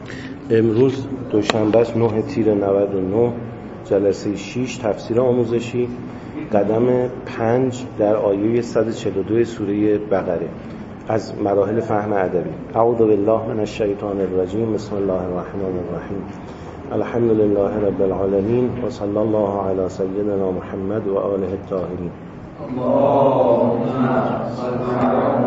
امروز دوشنبه است 9 تیر 99 جلسه 6 تفسیر آموزشی قدم 5 در آیه 142 سوره بقره از مراحل فهم ادبی. اعوذ بالله من الشیطان الرجیم. بسم الله الرحمن الرحیم. الحمد لله رب العالمین و صلی الله علی سیدنا محمد و آله الطاهرین. اللهم صل علی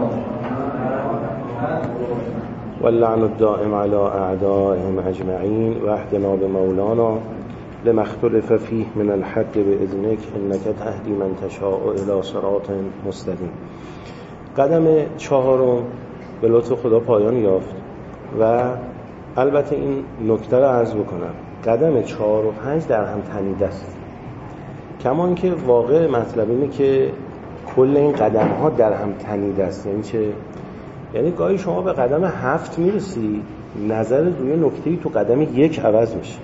واللعن الدائم على اعدائهم اجمعین و اهدنا بمولانا لما اختلف فيه من الحق باذنک انک تهدی من تشاء الى صراط مستقیم. قدم 4 به لطف خدا پایان یافت و البته این نکته رو عرض بکنم، قدم 4 و 5 در هم تنیده است، کمان که واقع مطلب اینه که کل این قدم ها در هم تنیده است. یعنی چه؟ یعنی گاهی شما به قدم 7 میرسی، نظر روی نکته‌ای تو قدم 1 عوض میشه.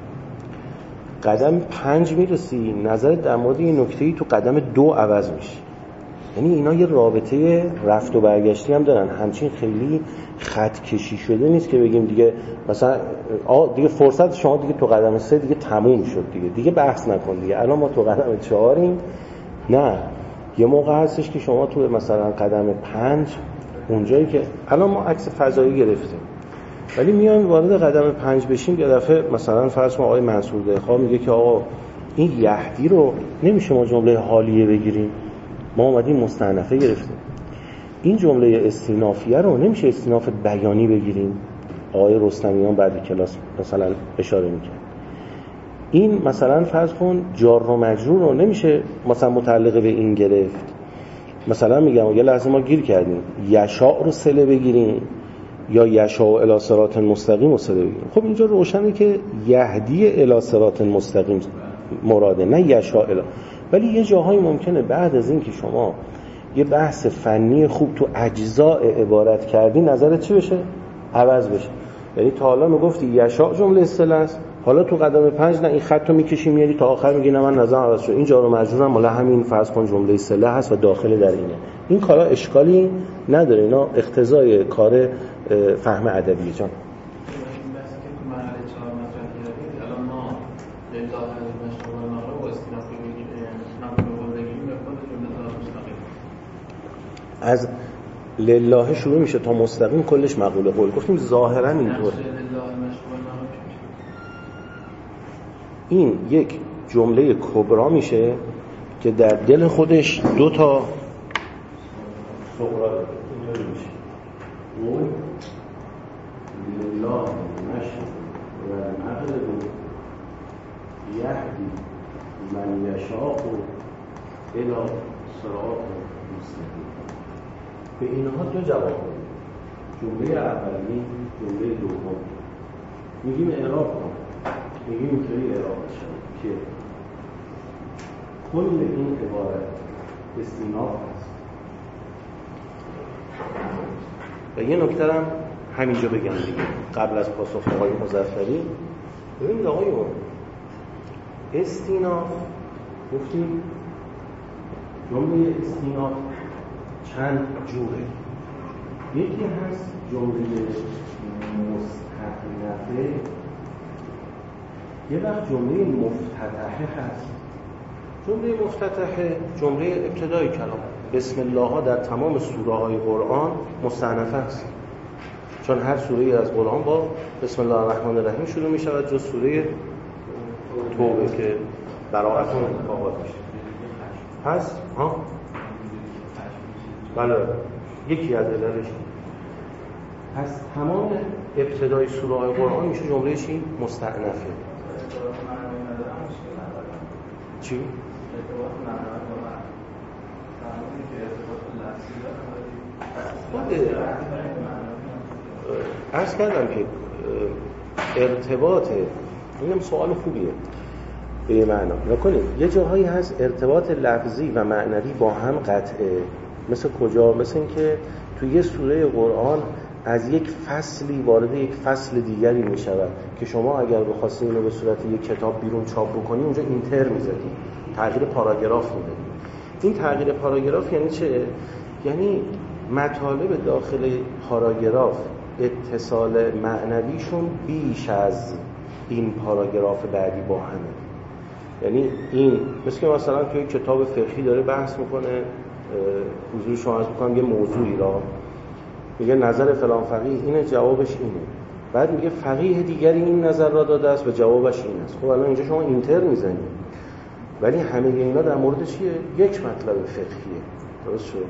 قدم 5 میرسی، نظر در مورد یه نکته‌ای تو قدم 2 عوض میشه. یعنی اینا یه رابطه رفت و برگشتی هم دارن، همچین خیلی خط کشی شده نیست که بگیم دیگه مثلا دیگه فرصت شما دیگه تو قدم 3 دیگه تموم شد، دیگه بحث نکن دیگه، الان ما تو قدم 4 نه. یه موقع هستش که شما تو مثلا قدم 5 اونجایی که الان ما عکس فضایی گرفتیم ولی میایم وارد قدم 5 بشیم، یه دفعه مثلا فرض کن آقای منصور دهخواه میگه که آقا این یهدی رو نمیشه ما جمله حالیه بگیریم، ما اومدیم مستأنفه گرفتیم. این جمله استینافیه رو نمیشه استیناف بیانی بگیریم، آقای رستمیان بعد کلاس مثلا اشاره میکنه. این مثلا فرض کن جار و مجرور رو نمیشه مثلا متعلق به این گرفت. مثلا میگم یه لحظه ما گیر کردیم، یشاء رو صله بگیریم یا یشاء الی صراط مستقیم رو صله بگیریم. خب اینجا روشنه که یهدی الی صراط مستقیم مراده، نه یشاء الی. ولی یه جاهایی ممکنه بعد از این که شما یه بحث فنی خوب تو اجزاء عبارت کردی، نظرت چی بشه؟ عوض بشه. یعنی تا حالا میگفتی یشاء جمله اصطلاح است، حالا تو قدم 5 نه، این خط رو میکشی میاری تا آخر میگی نه من نظرم عوض شد، این جار و مجرور هم مال همین فرض کن جمله اصطلاح هست و داخل در اینه. این کارا اشکالی نداره، اینا اقتضای کار فهم ادبی جان. از لله شروع میشه تا مستقیم کلش مقوله قول. گفتیم ظاهرا اینطور. این یک جمله کبرا میشه که در دل خودش 2 تا صغرا اینطوری میشه. قول لله مشهور و المغرب یهدی من یشاء الی صراط مستقیم. به اینها 2 جواب میدیم، جمله اولی، جمله دوم. میگیم اعراب کن، میگیم اینطوری اعراب بشه که کل این عبارت استیناف هست. و یه نکته هم همینجا بگم دیگه قبل از پاسخ آقای مظفری. ببینید آقایون، استیناف گفتیم جمله استیناف چند جوره. یکی هست جمله مستأنفه، یه وقت جمله مفتتحه هست. جمله مفتتحه جمله ابتدای کلام، بسم الله ها در تمام سوره های قرآن مستأنفه است، چون هر سوره از قرآن با بسم الله الرحمن الرحیم شروع می شود جز سوره توبه که براءت و انتفاقات میشه. پس بله یکی از علتش. پس تمام ابتدای سوره های قرآن میشه جمله چی؟ مستأنفه. چی؟ عرض کردم که ارتباط، اینم سوال خوبیه به یه معنا نکنید. یه جاهایی هست ارتباط لفظی و معنوی با هم قطعه. مثل کجا؟ مثل این که توی یه سوره قرآن از یک فصلی وارد یک فصل دیگری می شود که شما اگر بخواستی اینو به صورت یک کتاب بیرون چاپ بکنی اونجا اینتر می‌زدی، تغییر پاراگراف می‌دادی. این تغییر پاراگراف یعنی چه؟ یعنی مطالب داخل پاراگراف اتصال معنویشون بیش از این پاراگراف بعدی با همه. یعنی این مثل که مثلا توی کتاب فقهی داره بحث میکنه، حضور شما عرض میکنم یه موضوعی را میگه نظر فلان فقیه اینه، جوابش اینه، بعد میگه فقیه دیگری این نظر را داده است و جوابش این است. خب الان اینجا شما اینتر میزنید، ولی همه اینا در مورد چیه؟ یک مطلب فقهیه. درست شد؟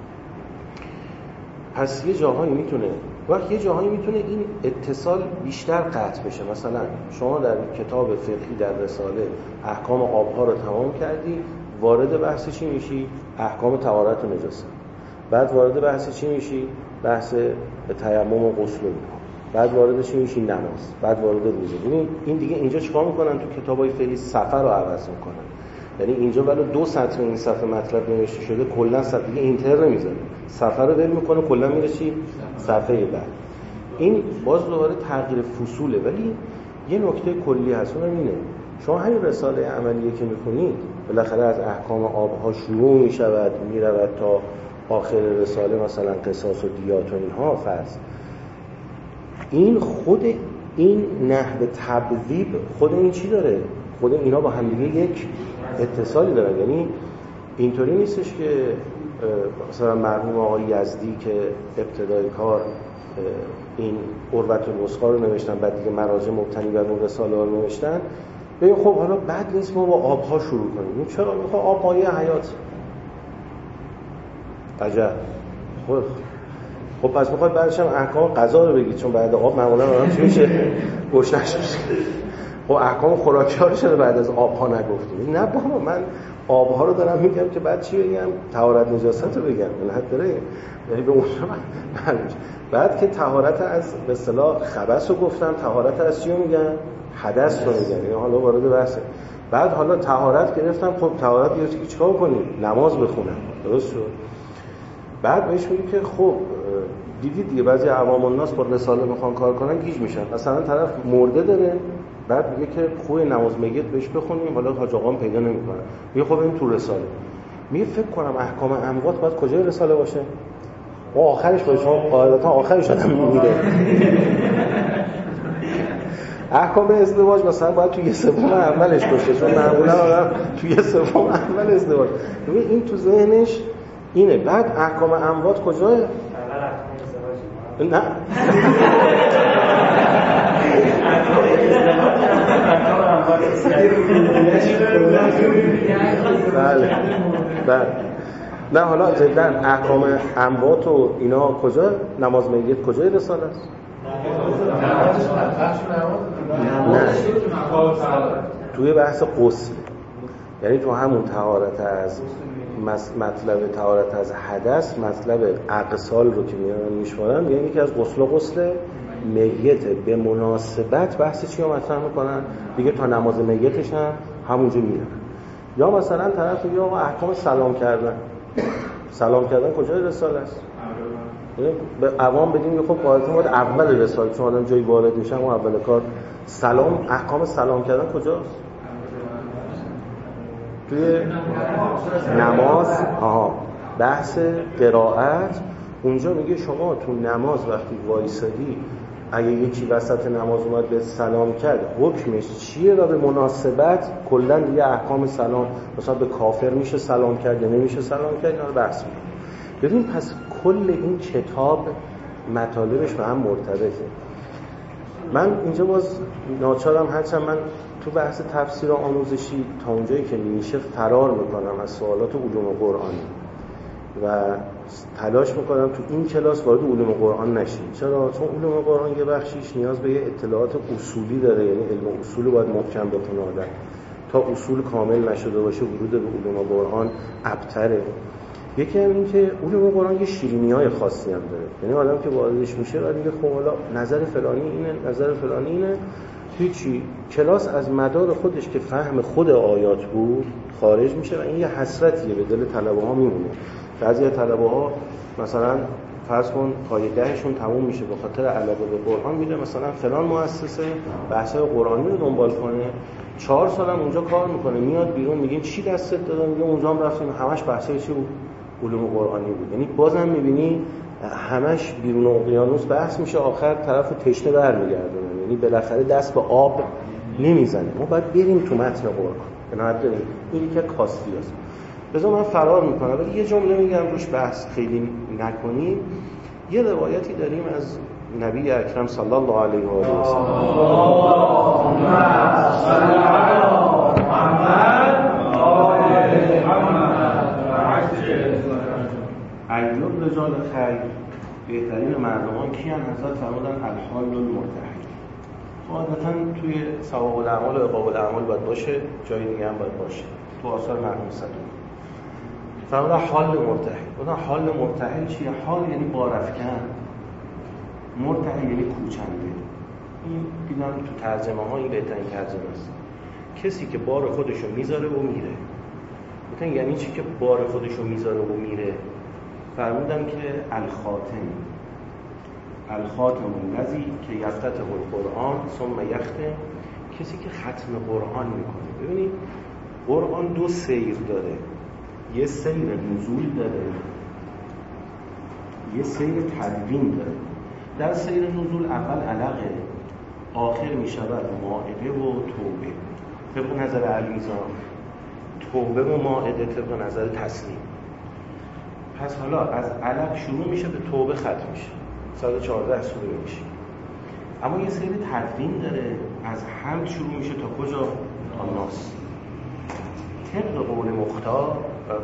پس یه جاهایی میتونه این اتصال بیشتر قطع بشه. مثلا شما در کتاب فقهی در رساله احکام آبها رو تمام کردی، وارد بحث چی میشی؟ احکام طهارت و نجاست. بعد وارد بحث چی میشی؟ بحث تیمم و غسل و اینها. بعد وارد چی میشی؟ نماز. بعد وارد روزه. ببین این دیگه اینجا چیکار میکنن تو کتابای فقهی؟ صفحه رو عوض میکنن. یعنی اینجا ولی 2 سطر این صفحه مطلب نوشته شده، کلا صفحه دیگه اینتر نمیذاره، صفحه رو ول میکنه، کلا میره چی؟ صفحه بعد. این باز دوباره تغییر فصوله، ولی یه نکته کلی هست، اونم اینه شما همین رساله عملیه که میخونید بالاخره از احکام آبها شروع میشود میرود تا آخر رساله، مثلا قصاص و دیات و اینها. فرض این خود این نحو تبذیب خود این چی داره؟ خود اینا با هم دیگه یک اتصالی دارن. یعنی اینطوری نیستش که مثلا مرحوم آقای یزدی که ابتدای کار این عروة الوثقی رو نوشتن، بعد دیگه مراجع مبتنی بر اون رساله رو نوشتن، ببین خب حالا بعد نیست ما با آبها شروع کنیم. این چرا میخواد آب مایه حیات؟ عجب. خب پس میخواد بعدش هم احکام غذا رو بگید، چون بعد آب معمولا آدم چی میشه؟ گشنش میشه. خب احکام خوراکی ها رو چرا بعد از آبها نگفتیم؟ نه بابا، من آبها رو دارم میگم که بعد چی بگم؟ طهارت نجاست رو بگم. ملت داره یعنی به اونجا بعد که طهارت از به اصطلاح خبث رو گفتم، طهارت از چی رو میگن؟ حدث رو میگن. یعنی حالا وارد بحثه. بعد حالا طهارت گرفتم، خب طهارت دیگه چیکار کنیم؟ نماز بخونم. درست شد؟ بعد بهش میگه که خب دیدید دیگه بعضی عوام الناس با رساله میخوان کار کنن گیج میشن. مثلا طرف مرده داره، بعد میگه که خوی نماز میگید بهش بخونیم، حالا حاج آقام پیدا نمیکنه، میگه خب این تو رساله. میگه فکر کنم احکام اموات باید کجای رساله باشه؟ و آخرش باشه، شما قاعدتا آخرش آدم میگه احکام ازدواج مثلا باید توی 1/3 اولش باشه، چون معمولا آدم توی 1/3 اول ازدواج. ببین این تو ذهنش اینه. بعد احکام اموات کجای؟ نه بله. نه حالا جدا احکام اموات و اینا کجا؟ نماز میت کجای رساله است؟ نه توی بحث غسل، یعنی تو همون طهارت از مطلب طهارت از حدث، مطلب اغسال رو که میشمارن، یعنی یکی از غسل میت به مناسبت بحث چی رو مطرح میکنن دیگه، تا نماز میتش هم همونجا میرن. یا مثلا طرف میگه آقا احکام سلام کردن کجای رساله است؟ به عوام بدیم خب قاعدتا باید اول رساله، چون آدم جایی وارد میشه اون اول کار سلام. احکام سلام کردن کجاست؟ توی نماز. بحث قرائت اونجا میگه شما تو نماز وقتی وایسادی اگه یکی وسط نماز اومد به سلام کرد حکمش چیه و به مناسبت کلا دیگه احکام سلام، مثلا به کافر میشه سلام کرد یا نمیشه سلام کرد، اینا رو بحث میکنه. ببین پس کل این کتاب مطالبش به هم مرتبطه. من اینجا باز ناچارم، هرچند من تو بحث تفسیر آموزشی تا اونجایی که میشه فرار میکنم از سوالات علوم قرآنی و تلاش میکنم تو این کلاس وارد علوم قرآن نشیم. چرا؟ چون علوم قرآن یه بخشیش نیاز به یه اطلاعات اصولی داره، یعنی علم اصول باید محکم بکنه آدم. تا اصول کامل نشده باشه ورود به علوم قرآن ابتره. یکی هم این که علوم قرآن یه شیرینی‌های خاصی هم داره، یعنی آدم که واردش میشه بعد میگه خب حالا نظر فلانی اینه، نظر فلانی اینه، هیچی. کلاس از مدار خودش که فهم خود آیات بود خارج میشه و این یه حسرتیه به دل طلبه‌ها میمونه. بعضی از طلبه‌ها مثلا فرض کن پایه 10شون تموم میشه به خاطر علاقه به قرآن، میره مثلا فلان مؤسسه بحث‌های قرآنی رو دنبال کنه، 4 سالم اونجا کار میکنه، میاد بیرون میگین چی دستت دادن، میگه اونجا هم رفتیم همش بحثای چی بود؟ علوم قرآنی بود. یعنی بازم میبینی همش بیرون اقیانوس بحث میشه، آخر طرف تشنه برمیگردونه، یعنی بالاخره دست به آب نمیزنه. ما باید بریم تو متن قرآن، بنابراین داریم این یکی کاستی است. بذار من فرار میکنم ولی یه جمله میگم روش بحث خیلی نکنیم. یه روایتی داریم از نبی اکرم صلی الله علیه و آله و سلم، ایوب رجال خیر، بهترین مردمان کیان؟ حضرت فرمودن الحال المرتحل. عادتاً توی ثواب الاعمال و عقاب الاعمال باید باشه، جای دیگه هم باید باشه، تو آثار مرحوم صدوق فرمودن حال مرتحل. بودن حال مرتحل چیه؟ حال یعنی بارافکن، مرتحل یعنی کوچنده. این دیدم تو ترجمه ها این بهترین ترجمه است. کسی که بار خودشو میذاره و میره. بودن یعنی چی که بار خودشو میذاره و میره؟ فرمودن که الخاتم الذی که یفتتح القرآن ثم یختم، کسی که ختم قرآن میکنه. ببینید قرآن دو سیر داره، یه سیر نزول داره، یه سیر تدوین داره. در سیر نزول اول علقه، آخر میشود مائده و توبه طبق نظر المیزان، توبه و مائده طبق نظر تسلیم. پس حالا از علق شروع میشه به توبه ختم میشه، 114 سوره میشه. اما یه سری تدوین داره، از حمد شروع میشه تا کجا؟ تا ناس. طبق قول مختار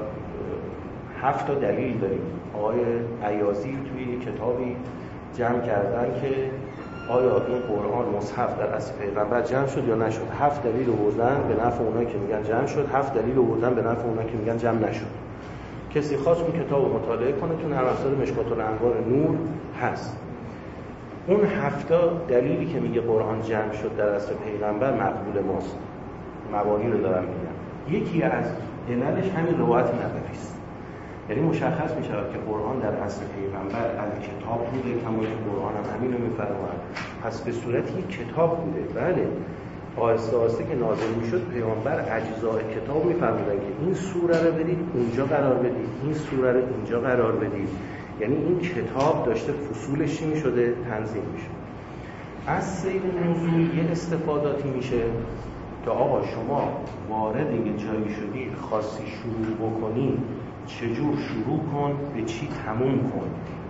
7 تا دلیل داریم. آقای عیاضی توی کتابی جمع کردن که آیا این قرآن مصحف در عصر پیغمبر جمع شد یا نشد. 7 دلیل آوردن به نفع اونایی که میگن جمع شد، 7 دلیل آوردن به نفع اونایی که میگن جمع نشد. کسی خواست اون کتاب رو مطالعه کنه، تو نرم افزار مشکات الانوار نور هست. اون 7 دلیلی که میگه قرآن جمع شد در عصر پیغمبر مقبول ماست. مبانی رو دارم میگم. یکی از عللش همین روایت نبوی است. یعنی مشخص میشه که قرآن در عصر پیغمبر الکتاب بوده، کما که قرآن هم همین رو میفرماید. پس به صورت یک کتاب بوده. بله، آهسته آهسته که نازل میشد پیامبر اجزای کتاب میفرمودن که این سوره رو بدید اونجا قرار بدید، این سوره رو اینجا قرار بدید. یعنی این کتاب داشته فصولش چی میشده؟ تنظیم میشه. از سیر نزول یه استفاداتی میشه که آقا شما وارد یه جایی شدید، خواستی شروع بکنی، چجور شروع کن، به چی تموم کن.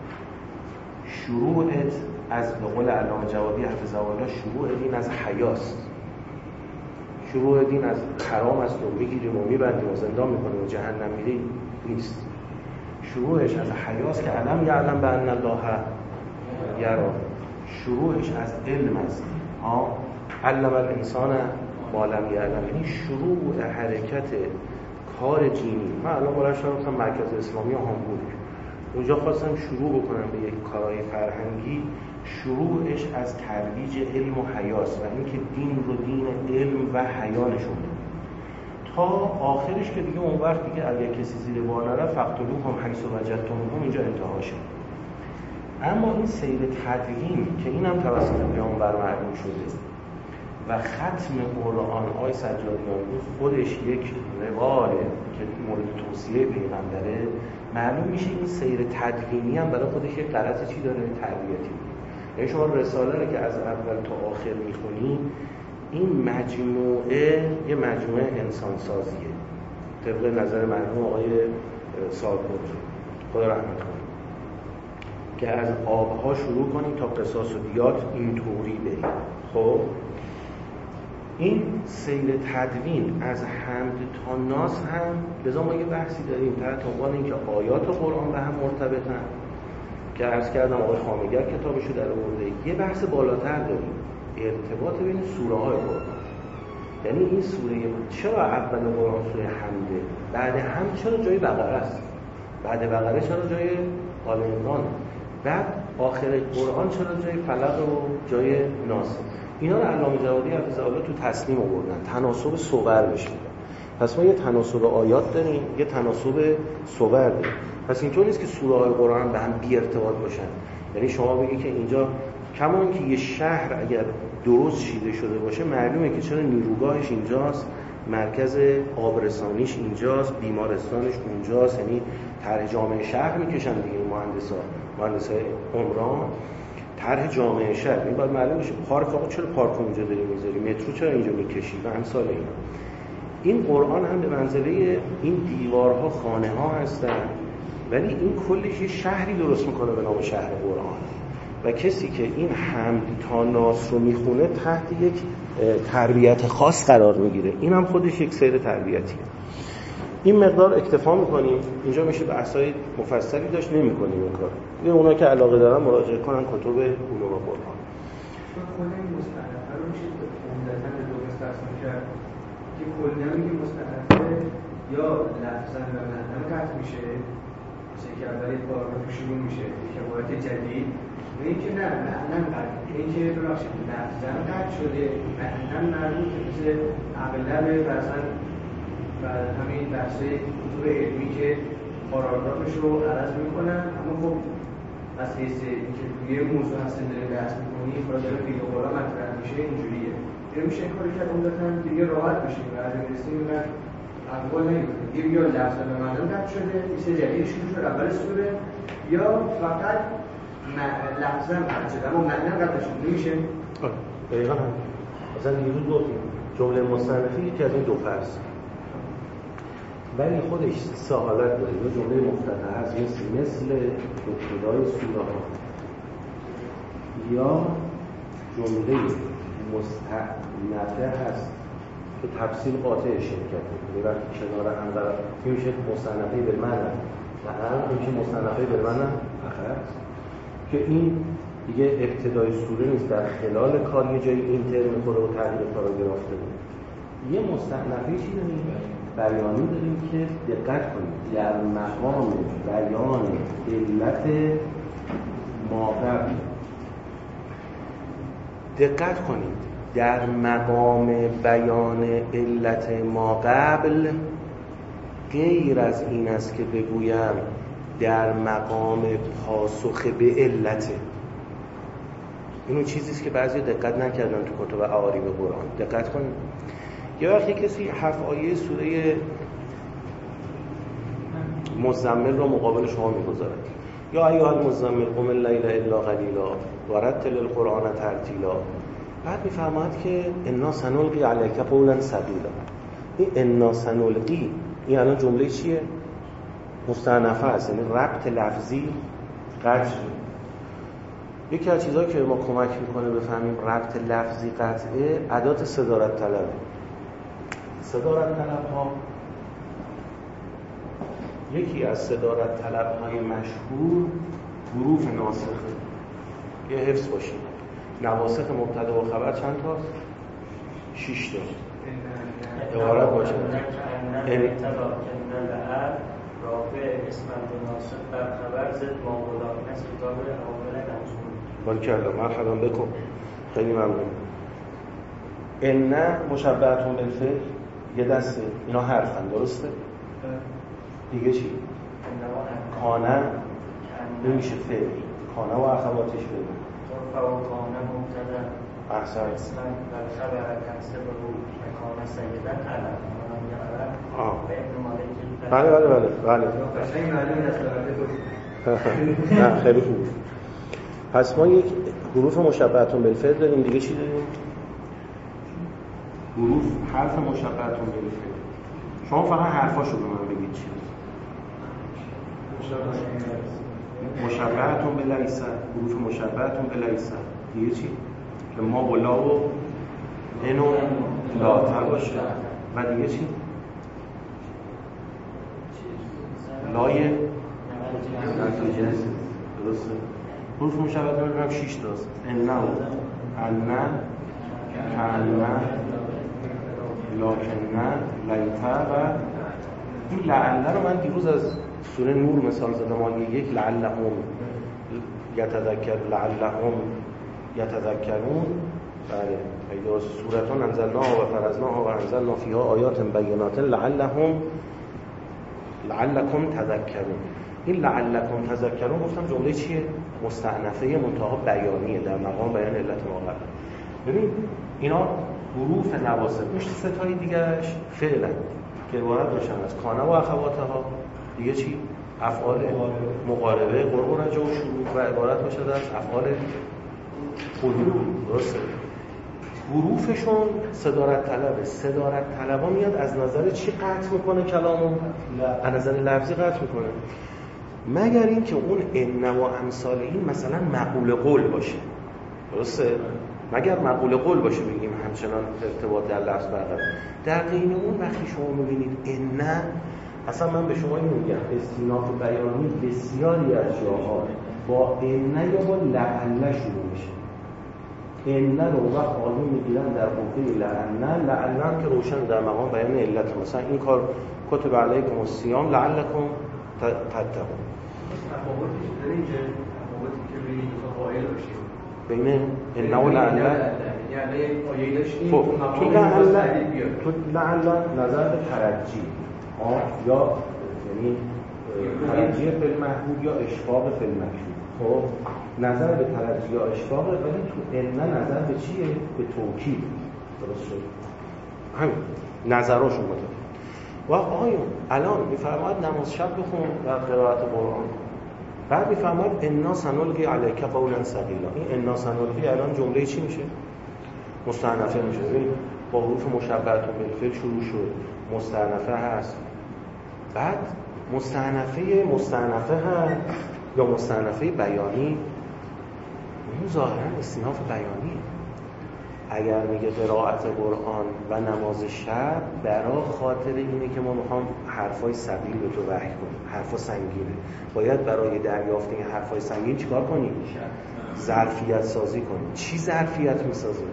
شروعت از به قول علامه جوادی حفظه الله، شروع دین از حیاست. شروع دین از حرام است و میگیریم و میبندیم و زندان میکنیم و جهنم میریم نیست. شروعش از حیاست که علم یعلم بأن الله یرا. شروعش از علم است. علم الانسان ما لم یعلم، یعنی شروع حرکت کار دینی. من الان بلند شدم مرکز اسلامی هامبورگ، اونجا خواستم شروع بکنم به یک کارهای فرهنگی. شروعش از ترویج علم و حیاست و اینکه دین رو دین علم و حیا نشون بده، تا آخرش که دیگه اون وقت دیگه اگر کسی زیر بار نرفت فقتلوهم حیث وجدتموهم اینجا انتها شد. اما این سیر تدوین که اینم توسط پیامبر معلوم شده و ختم قرآن آی سجادیان خودش یک رواله که مورد توصیه پیغمبره، معلوم میشه این سیر تدوینی هم برای خودش یک غرض چی داره؟ تربیتی. یعنی شما رساله رو که از اول تا آخر میخونی، این مجموعه یه مجموعه انسانسازیه طبق نظر مرحوم آقای صادق‌پور، خدا رحمت کنه، که از آبها شروع کنیم تا قصاص و دیات اینطوری بریم. خب این سیر تدوین از حمد تا ناس هم لذا ما یه بحثی داریم تحت عنوان اینکه آیات قرآن به هم مرتبطن که عرض کردم آقای خامگر کتابشو در آورده. یه بحث بالاتر داریم، ارتباط بین سوره های قرآن. یعنی این سوره چرا اول قرآن سوره حمده، بعد حمد چرا جای بقره است، بعد بقره چرا جای آل عمران، بعد آخر قرآن چرا جای فلق و جای ناس. اینا رو علامه جوادی حفظه الله تو تسلیم آوردن، تناسب صور بشه. پس ما یه تناسب آیات داریم، یه تناسب صور داریم. پس اینطور نیست که سوره های قرآن به هم بی ارتباط باشن. یعنی شما بگی که اینجا کما اینکه یه شهر اگر درست چیده شده باشه معلومه که چرا نیروگاهش اینجاست، مرکز آبرسانیش اینجاست، بیمارستانش اونجاست. یعنی طرح جامعه شهر میکشن دیگه مهندسای عمران، طرح جامعه شهر. این باید معلوم بشه پارک، آقا چرا پارک اونجا داری میذاری، مترو چرا اینجا میکشی و امثال اینا. این قرآن هم به منزله این دیوارها خانه ها هستن، ولی این کلش یه شهری درست میکنه به نام شهر قرآن و کسی که این حمد تا ناس رو میخونه تحت یک تربیت خاص قرار میگیره. این هم خودش یک سیر تربیتیه. این مقدار اکتفا میکنیم. اینجا میشه بحثای مفصلی داشت، نمیکنیم این کار. یه اونا که علاقه دارن مراجعه کنن کتب علوم قرآن. خود این مستند رو میشه عمدتاً به دو قسمت تقسیم کرد که کلا میگه مستند یا لفظاً و معنی قطع میشه، مثل که اولی پاراگراف شروع میشه که عبارت جدید، و اینکه نه معنی قطع، اینکه ببخشید لفظاً قطع شده، معنی مربوط مثل اغلب مثلا و همین بحث‌های کتب علمی که پاراگرافش رو عرض میکنن، اما خب از حیث اینکه توی موضوع هستن داره بحث میکنی فرازه فیل و قرآن مطرح میشه اینجوریه. دیگه میشه این کاری کرد عمدتاً دیگه راحت بشیم و از میرسیم میگن اقوال نمیکنیم دیگه، یا لفظ به معنی قطع شده ایسه جدید شروع شد اول سوره، یا فقط لفظاً قطع شده اما معنی قطع شده نمیشه. دقیقاً هم مثلا دیروز گفتیم جمله مستأنفی یکی از این دو فرض، ولی خودش سه حالت داره. یا جمله مفتتح هست مثل ابتدای سوره ها، یا جمله مستأنفه هست که تفسیر قاطع شرکته، یعنی وقتی کنار هم طرف میشه مستأنفه بالمعنی و هم میشه مستأنفه بالمعنی آخر، که این دیگه ابتدای سوره نیست، در خلال کار یه جایی اینتر میخوره و تغییر پاراگراف داره. یه مستأنفه چی داریم؟ بیانی داریم که دقت کنید در مقام بیان علت ما قبل، دقت کنید در مقام بیان علت ما قبل غیر از این است که بگویم در مقام پاسخ به علته. اینو چیزیست که بعضی دقت نکردن تو کتب اعاریب قرآن. دقت کنید یه وقتی کسی 7 آیه سوره مزمل رو مقابل شما میگذارد، یا ایها المزمل قم اللیل الا قلیلا و رتل القرآن ترتیلا، بعد میفرماید که انا سنلقی علیک قولا ثقیلا. این انا سنلقی این الان جمله چیه؟ مستأنفه است، یعنی ربط لفظی قطع. یکی از چیزایی که ما کمک میکنه بفهمیم ربط لفظی قطعه ادات صدارت طلب. صدارت طلب ها یکی از صدارت طلب های مشهور حروف ناسخه. یه حفظ باشید نواسخ مبتدا و خبر چند تاست؟ 6 تا عبارت باشه رافع اسم ناسخ بر خبر زد ما غلام از کتاب عامل منصور. باریکلا، مرحبا بکن، خیلی ممنون. ان مشبهتون بالفعل یه دسته، اینا حرفن درسته؟ دیگه چی؟ کانه نمیشه فعل، کانه و اخواتش فعل. طرف و کانه مبتدا احسن اسم بر خبر تنصب رو کانه سیدن علم بله. نه خیلی خوب. پس ما یک حروف مشبهتون بالفعل داریم. دیگه چی داریم؟ حروف حرف مشبهتون بالفعل. شما فقط حرفاشو به من بگید چی؟ مشبهتون بلیسه، حروف مشبهتون بلیسه. دیگه چی؟ که ما و لا و اینو لاتر باشه. و دیگه چی؟ لای نتیجه درسته. حروف مشبهتون بالفعل 6 تاست. انه، انه، کانه، لکنه، لیته و این لعله رو من دیروز از سوره نور مثال زدم. یک لعلهم یتذکرون. بله ایدا سورتون انزلناها و فرضناها و انزلنا فیها آیات بینات لعلکم تذکرون. این لعلکم تذکرون گفتم جمله چیه؟ مستأنفه منتها بیانیه در مقام بیان علت ما قبل. ببین اینا حروف نواصب میشه ستای دیگرش فعلا که عبارت باشن از کانه و اخواتها، دیگه چی؟ افعال مقاربه، قرء و رجع و شروع و عبارت باشه از افعال حلول. درسته؟ حروفشون صدارت طلبه. صدارت طلبا میاد از نظر چی قطع میکنه کلامو؟ از نظر لفظی قطع میکنه، مگر این که اون ان و امثال این مثلا معقول قول باشه. درسته؟ مگر معقول قول باشه بگیم همچنان ارتباط در لفظ برقرار. در غیر اون وقتی شما میبینید ان، اصلا من به شما اینو میگم استیناف بیانی بسیاری از جاها با ان یا با لعل شروع میشه. ان رو وقت آدم میگیرن در قوه لعل که روشن در مقام بیان علت. مثلا این کار کتب علیکم الصیام لعلکم تتقون. تفاوتش داره اینجا، تفاوتی که بین دو تا قائل باشه بین ان و لعل. یعنی آیه داشتیم تو لعل نظر به ترجی یا یعنی ترجیح فی المحبوب یا اشفاق فی المکروه. خب نظر به ترجیح یا اشفاق، ولی تو ان نظر به چیه؟ به توکید. درست شد؟ همین نظراشون متفاوته. و آقایون الان میفرماید نماز شب بخون در قرائت قرآن، بعد میفرماید انا سنلقی علیک قولا ثقیلا. این انا سنلقی الان جمله چی میشه؟ مستأنفه میشه. ببین با حروف مشبهه بالفعل شروع شد، مستأنفه هست. بعد مستأنفه هست یا مستأنفه بیانی، اون ظاهرا استیناف بیانیه. اگر میگه قرائت قرآن و نماز شب برای خاطر اینه که ما میخوام حرفای ثقیل به تو وحی کنیم، حرفا سنگینه، باید برای دریافت این حرفای سنگین چیکار کنیم؟ ظرفیت سازی کنیم. چی ظرفیت میسازیم؟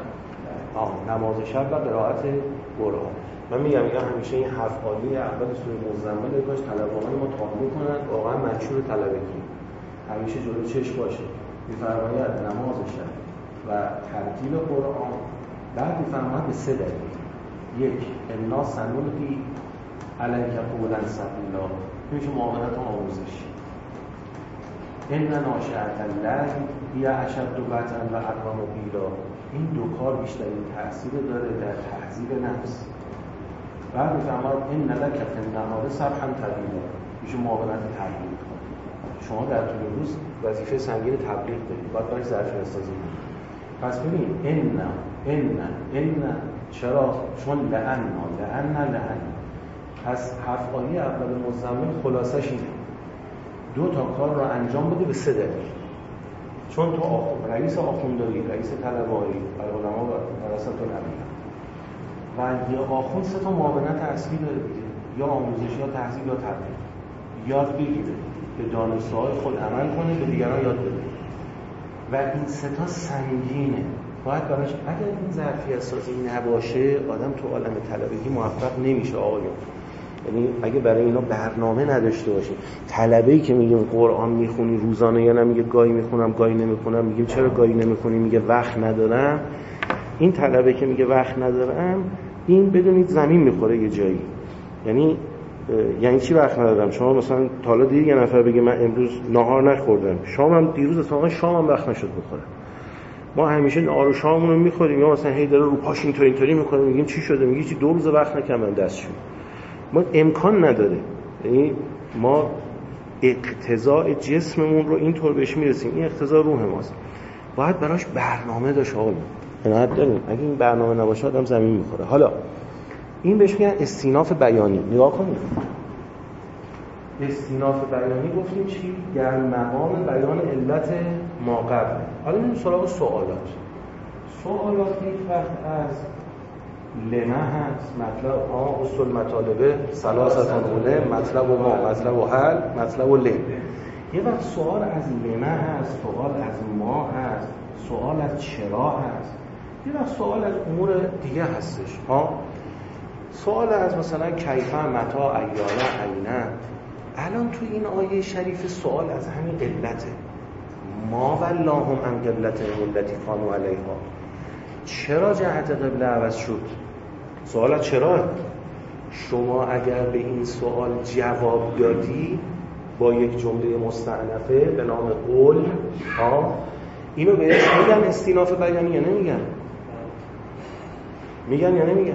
نماز شب و قرائت قرآن. من میگم همیشه این حرف عالی اول سوره مزمل کاش طلبه‌های ما تحمل کنن، واقعا مشهور طلبگی همیشه جلو چشم باشه. میفرماید نماز شب و ترتیل قرآن، بعد میفرماید به 3 دلیل. یک، انا سنلقی علیک قولا ثقیلا، میشه معاملات آموزش. ان ناشئة الليل هی اشد وطئا و اقوم قیلا. این دو کار بیشترین تأثیر داره در تهذیب نفس. بعد میفرماید ان لک فی النهار سبحا طویلا، میشه معاملات تبلیغ. شما در طول روز وظیفه سنگین تبلیغ دارید، باید برای ظرفیت سازی کنید. پس ببین ان چرا؟ چون لعن. پس حرف عالی اول مزمل خلاصش اینه 2 تا کار رو انجام بده به 3 دلیل. چون تو رئیس آخونداری، رئیس طلبه‌ای، علما و ورثه الانبیا و یا آخوند 3 تا معاونت اصلی داره دیگه، یا آموزش یا تحصیل یا تبلیغ. یاد بگیره، به دانش‌های خود عمل کنه، به دیگران یاد بده. و این 3 تا سنگینه. باید براش اگر این ظرفیت سازی نباشه آدم تو عالم طلبگی موفق نمیشه آقایون. یعنی اگه برای اینا برنامه نداشته باشیم، طلبه‌ای که میگیم قرآن میخونی روزانه یا نمیگه گاهی میخونم گاهی نمیخونم، میگیم چرا گاهی نمیخونی میگه وقت ندارم. این طلبه که میگه وقت ندارم، این بدونید زمین میخوره یه جایی. یعنی چی وقت ندارم؟ شما مثلا تا حالا دیدی یه نفر بگه من امروز ناهار نخوردم، شامم دیروز اصلا شامم وقت نشد بخورم. ما همیشه نهار و شاممون رو میخوریم، یا مثلا هی داره رو پاش اینطوری میکنه، میگیم چی شده؟ میگه چی 2 روز وقت نکردم دستشو. ما امکان نداره. یعنی ما اقتضاء جسممون رو اینطور بهش میرسیم، این اقتضاء روح ماست. باید براش برنامه داشت آقا. عنایت داریم. اگه این برنامه نباشه آدم زمین میخوره. حالا این بهش میگن استیناف بیانی. نگاه کنید. استیناف بیانی گفتیم چی؟ در مقام بیان علت ما قبل. حالا میریم سراغ سوالات یک وقت از لمه هست، مطلب اصول مطالبه ثلاثه اوله، مطلب و ما، مطلب و حل، مطلب و لم. یه وقت سوال از لمه هست، سوال از ما هست، سوال از چرا هست، یه وقت سوال از امور دیگه هستش. سوال از مثلا کیف، متی، ایانه، اینه. الان تو این آیه شریف سوال از همین علته. ما ولاهم عن قبلتهم التي كانوا علیها. چرا جهت قبله عوض شد؟ سوال از چرا؟ شما اگر به این سوال جواب دادی با یک جمله مستأنفه به نام قول، اینو بهش میگن استیناف بیانی یا نمیگن؟ میگن یا نمیگن؟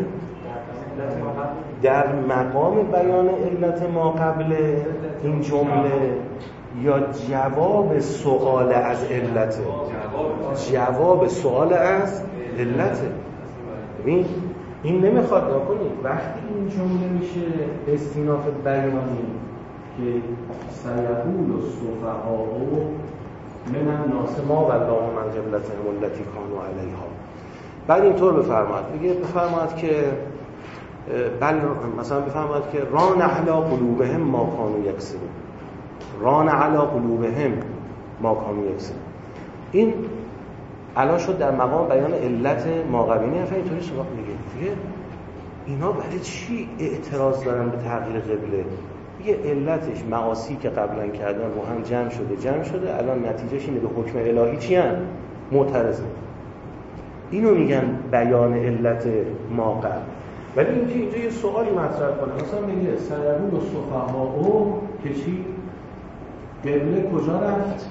در مقام بیان علت ما قبل این جمله یا جواب سؤال از علته؟ جواب سؤال از علته. ببین این نمیخواد نکنید وقتی این جمله میشه استیناف بیانی که سیقول السفهاء من الناس ما والله من قبلتهم التي كانوا علیها. بعد اینطور بفرماید که بل مثلا بفرماید که ران علی قلوبهم ما كانوا یکسبون، ران علی قلوبهم ما كانوا یکسبون. این الان شد در مقام بیان علت ماقبینی. افرین اینطوری سراغ میگه اینا برای چی اعتراض دارن به تغییر قبله؟ میگه علتش معاصی که قبلا کردن رو هم جمع شده الان نتیجهش اینه به حکم الهی چی هم؟ معترضه. اینو میگن بیان علت ماقب. ولی اینجا یه سوالی مطرح کنه، مثلا میگه سیقول السفهاء که چی؟ قبله کجا رفت؟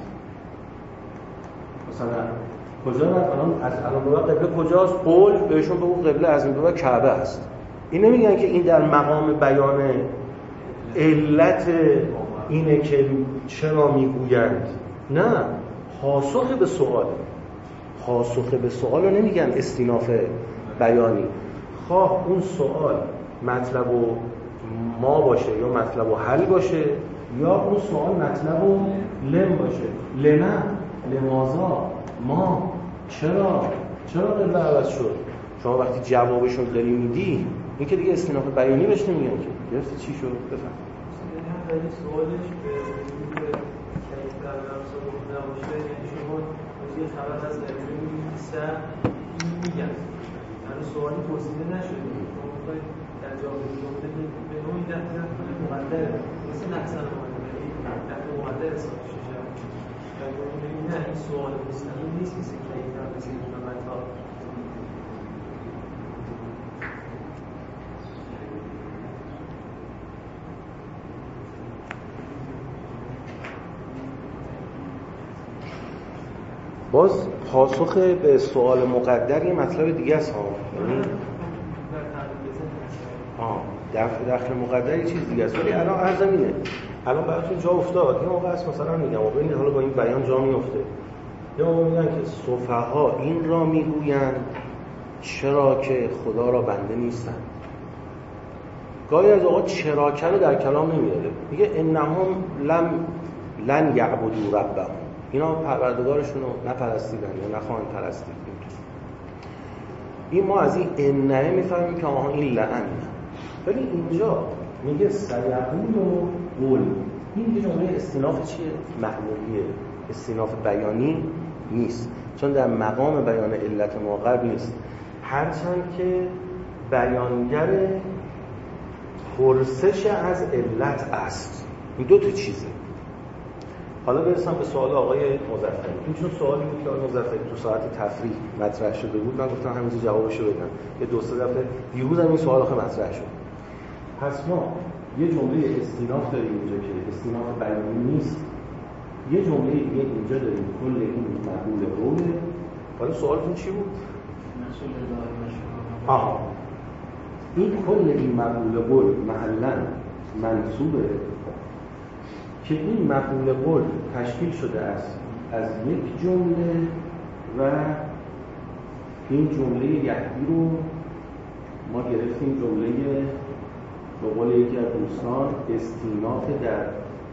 مثلا کجا رفت؟ الان به بعد قبله کجاست؟ قول بهشون بگو قبله از این به بعد کعبه است. این نمیگن که این در مقام بیان علت اینه که چرا میگویند، نه، پاسخ به سوال رو نمیگن استیناف بیانی. خواه اون سوال مطلب و ما باشه یا مطلب و حل باشه یا اون سوال مطلب و لم باشه. لمن، لماذا، ما، چرا قبله عوض شد. شما وقتی جوابشون داری میدی این که دیگه استیناف بیانی بهش نمیگن که گرفتی چی شد؟ بفهم. یعنی سوالش به در نفسه نباشه، یعنی شما توضیح خبر از علمی می‌نویسن این میگن، یعنی سوالی پرسیده نشده، شما می‌خواید در جواب جمله به نوعی دفعه مقدره، مثل نقصان دفعه مقدر حساب شده. نه این سوال مستقیم نیست مثل که این در رسید به مطلب. باز پاسخ به سوال مقدر یه مطلب دیگه است ها. یعنی داخل مقدر یه چیز دیگه است. ولی الان عرضم اینه، الان براتون جا افتاد این موقع است مثلا میگم و ببینید حالا با این بیان جا میفته. یا میگن که سفها این را میگویند چرا که خدا را بنده نیستن. گاهی از اوقات چرا که رو در کلام نمیاره، میگه انهم لن یعبدوا ربهم، اینا پروردگارشون رو نپرستیدن یا نخواهند پرستید. این ما از این انه میفهمیم که آها این لعن. ولی اینجا میگه سیقول و قول، این جمله استیناف چیه؟ معنویه، استیناف بیانی نیست، چون در مقام بیان علت موقع نیست، هرچند که بیانگر پرسش از علت است. این دو تا چیزه. حالا برسم به سوال آقای مظفری. این چون سوالی بود که آقای مظفری تو ساعت تفریح مطرح شده بود، من گفتم همینجا جوابشو بدم. یه دو سه دفعه دیروز هم این سوال آخه مطرح شد. پس ما یه جمله استیناف داریم اینجا که استیناف بیانی نیست. یه جمله دیگه اینجا داریم کل این مقبول قوله. حالا سوالتون چی بود؟ این کل این مقبول قول محلاً منصوبه که این مقبول قول تشکیل شده است از یک جمله و این جمله یحیی رو ما گرفتیم جمله به قول یکی از دوستان استیناف در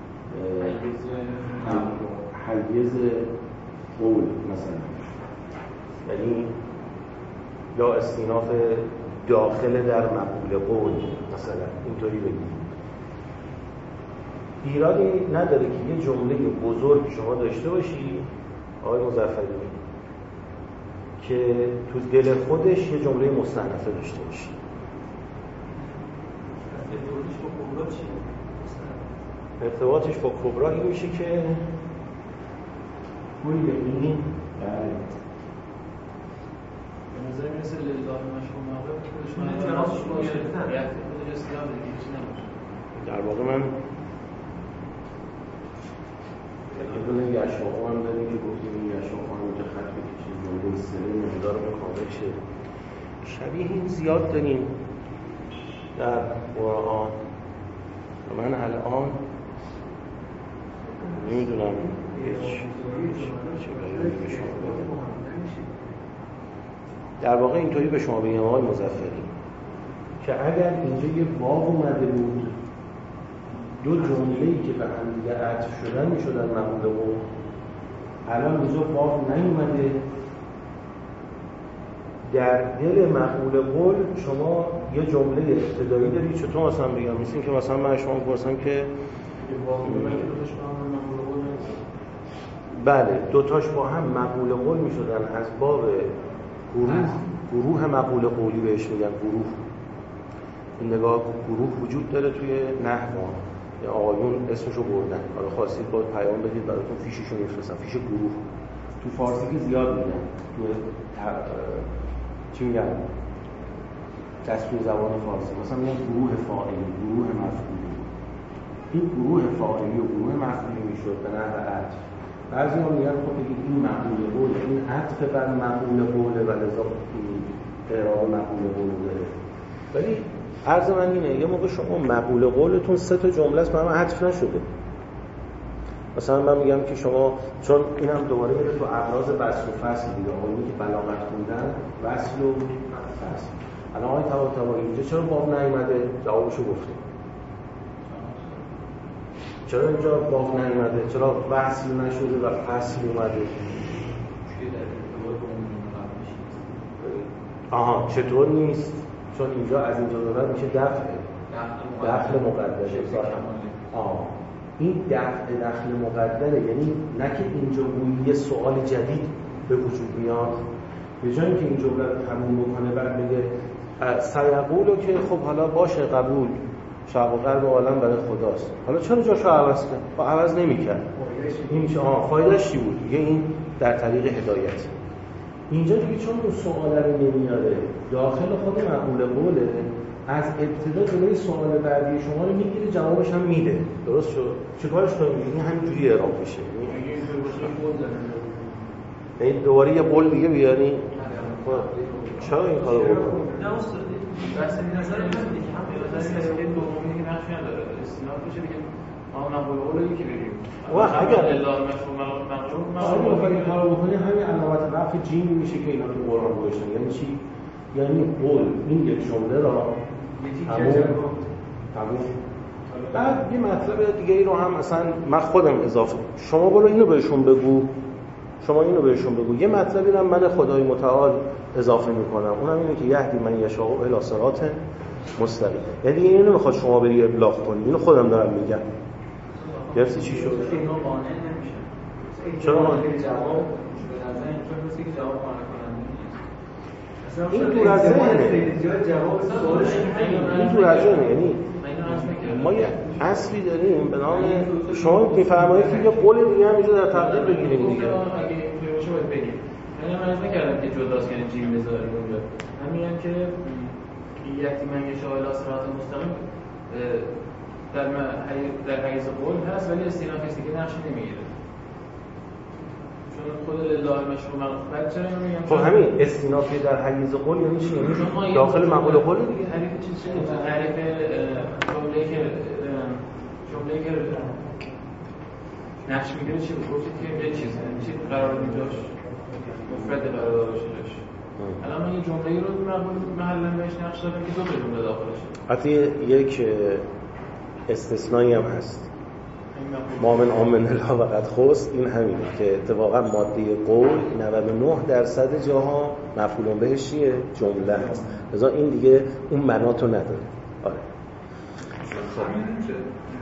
حیز قول مثلا، یعنی یا استیناف داخل در مقبول قول مثلا، اینطوری بگیم. ایرادی نداره که یه جمله بزرگ شما داشته باشی آقای مظفری که تو دل خودش یه جمله مستأنفه داشته باشی. ارتباطش با کبرا این میشه که کل این به نظر میرسه لله مشهور در واقع من دونه یشاء هم داریم که گفتیم این یشاء هم که خط بکشید جمله سره مقدار مکامل شه. شبیه این زیاد داریم در قرآن. من الان نمیدونم در واقع اینطوری به شما بگم آقای مظفری که اگر اینجا یه واو اومده بود دو جمله‌ای که به هم دیگه عطف شدن می‌شدن مقوله قول، الان اینجا واو نیومده، در دل مقوله قول شما یه جمله ابتدایی دارید. چطور مثلا بگم؟ مثل که مثلا من شما بپرسم که بله دوتاش با هم مقوله قول می‌شدن از باب گروه مقوله قولی بهش میگن گروه. این نگاه گروه وجود داره توی نحو، یا آقایون اسمشو بردن، حالا خواستید باید پیام بدید براتون فیششو میفرستم، فیش گروه. تو فارسی که زیاد میگن، تو چی میگن؟ دستور زبان فارسی مثلا میگن گروه فاعلی، گروه مفعولی. این گروه فاعلی و گروه مفعولی میشد به نحو عطف. بعضی‌ها میگن خب بگید این مقوله قول، این عطف بر مقوله قوله و لذا اعراب مقوله قول داره. ولی عرض من اینه یه موقع شما مقوله قولتون 3 تا جمله است به هم عطف نشده. مثلا من میگم که شما، چون اینم دوباره میره تو ابراز وصل و فصل دیگه، آقایی که بلاغت خوندن وصل و فصل. الان آقای طباطبایی اینجا چرا باب نیومده؟ جوابشو گفتیم. چرا اینجا باب نیومده؟ چرا وصل نشده و فصل اومده؟ آها چطور نیست؟ چون اینجا از اینجا به بعد میشه دخل مقدره. این دخل مقدره، یعنی نه که اینجا یه سوال جدید به وجود میاد، به جای اینکه این جمله رو تموم بکنه بعد بگه سیقولو که خب حالا باشه قبول، شرق و غرب عالم برای خداست، حالا چرا جاشو عوض کرد؟ خب عوض نمی‌کرد. این فایدهش چی بود؟ دیگه این در طریق هدایت. اینجا دیگه چون اون سوال رو نمیاره داخل خود مقوله قوله، از ابتدا جلوی سوال بعدی شما رو میگیره، جوابش هم میده. درست شد؟ چیکارش کنیم؟ این همینجوری اعراب میشه. یعنی دوباره یه قول دیگه بیاری؟ چرا این کارو بکنی؟ نه استاد، بحث نظر من دیگه هم به دومی که نقش نداره. استناد میشه دیگه ما مقوله قولی که بگیم. اگر الله مفهوم این کارو بکنی همین علامت رفع جیم میشه که اینا تو قرآن گذاشتن. یعنی چی؟ یعنی قول این یک جمله را تموم. بعد یه مطلب دیگه ای رو هم مثلا من خودم اضافه، شما برو اینو بهشون بگو، شما اینو بهشون بگو. یه مطلبی رو من خدای متعال اضافه میکنم، اونم اینه که یهدی من یشاء الی صراط مستقیم. یعنی اینو میخواد شما بری ابلاغ کنی، اینو خودم دارم میگم. گرفتی چی شد؟ اینا قانع نمیشه. چرا؟ جواب به نظر اینطور که جواب قانع کننده نیست. این دور از ذهنه. زیاد جواب سوالش این دور از ذهنه. یعنی ما یه اصلی داریم به نام شما میفرمایید که یه قول دیگه هم اینجا در تقدیر بگیریم دیگه. اگه اینطوری باشه باید بگیم. من عرض نکردم که جداست یعنی جیم بذاریم اونجا. من میگم که یکی من یشاء الی صراط مستقیم در حیز قول هست، ولی استیناف هست که نقشی نمیگیره. چون خود لله مشروع مقبول چرا میگم؟ خب همین استینافی در حیز قول یعنی چی؟ یعنی داخل مقوله قول دیگه. تعریف چیزی تعریف جمله‌ای که نقش میگیره چی بود؟ گفتید که یه چیز چی قرار میداش مفرد قرار داشت. الان من یه جمله‌ای رو محلا بهش نقش دادم که دو تا جمله داخلشه. حتی یک استثنایی هم هست. ما من آمن الله و قد خست، این همینه که اتفاقا ماده قول 99% جاها مفعول بهش چیه؟ جمله هست. لذا این دیگه اون مناتو نداره. آره. همین میشه.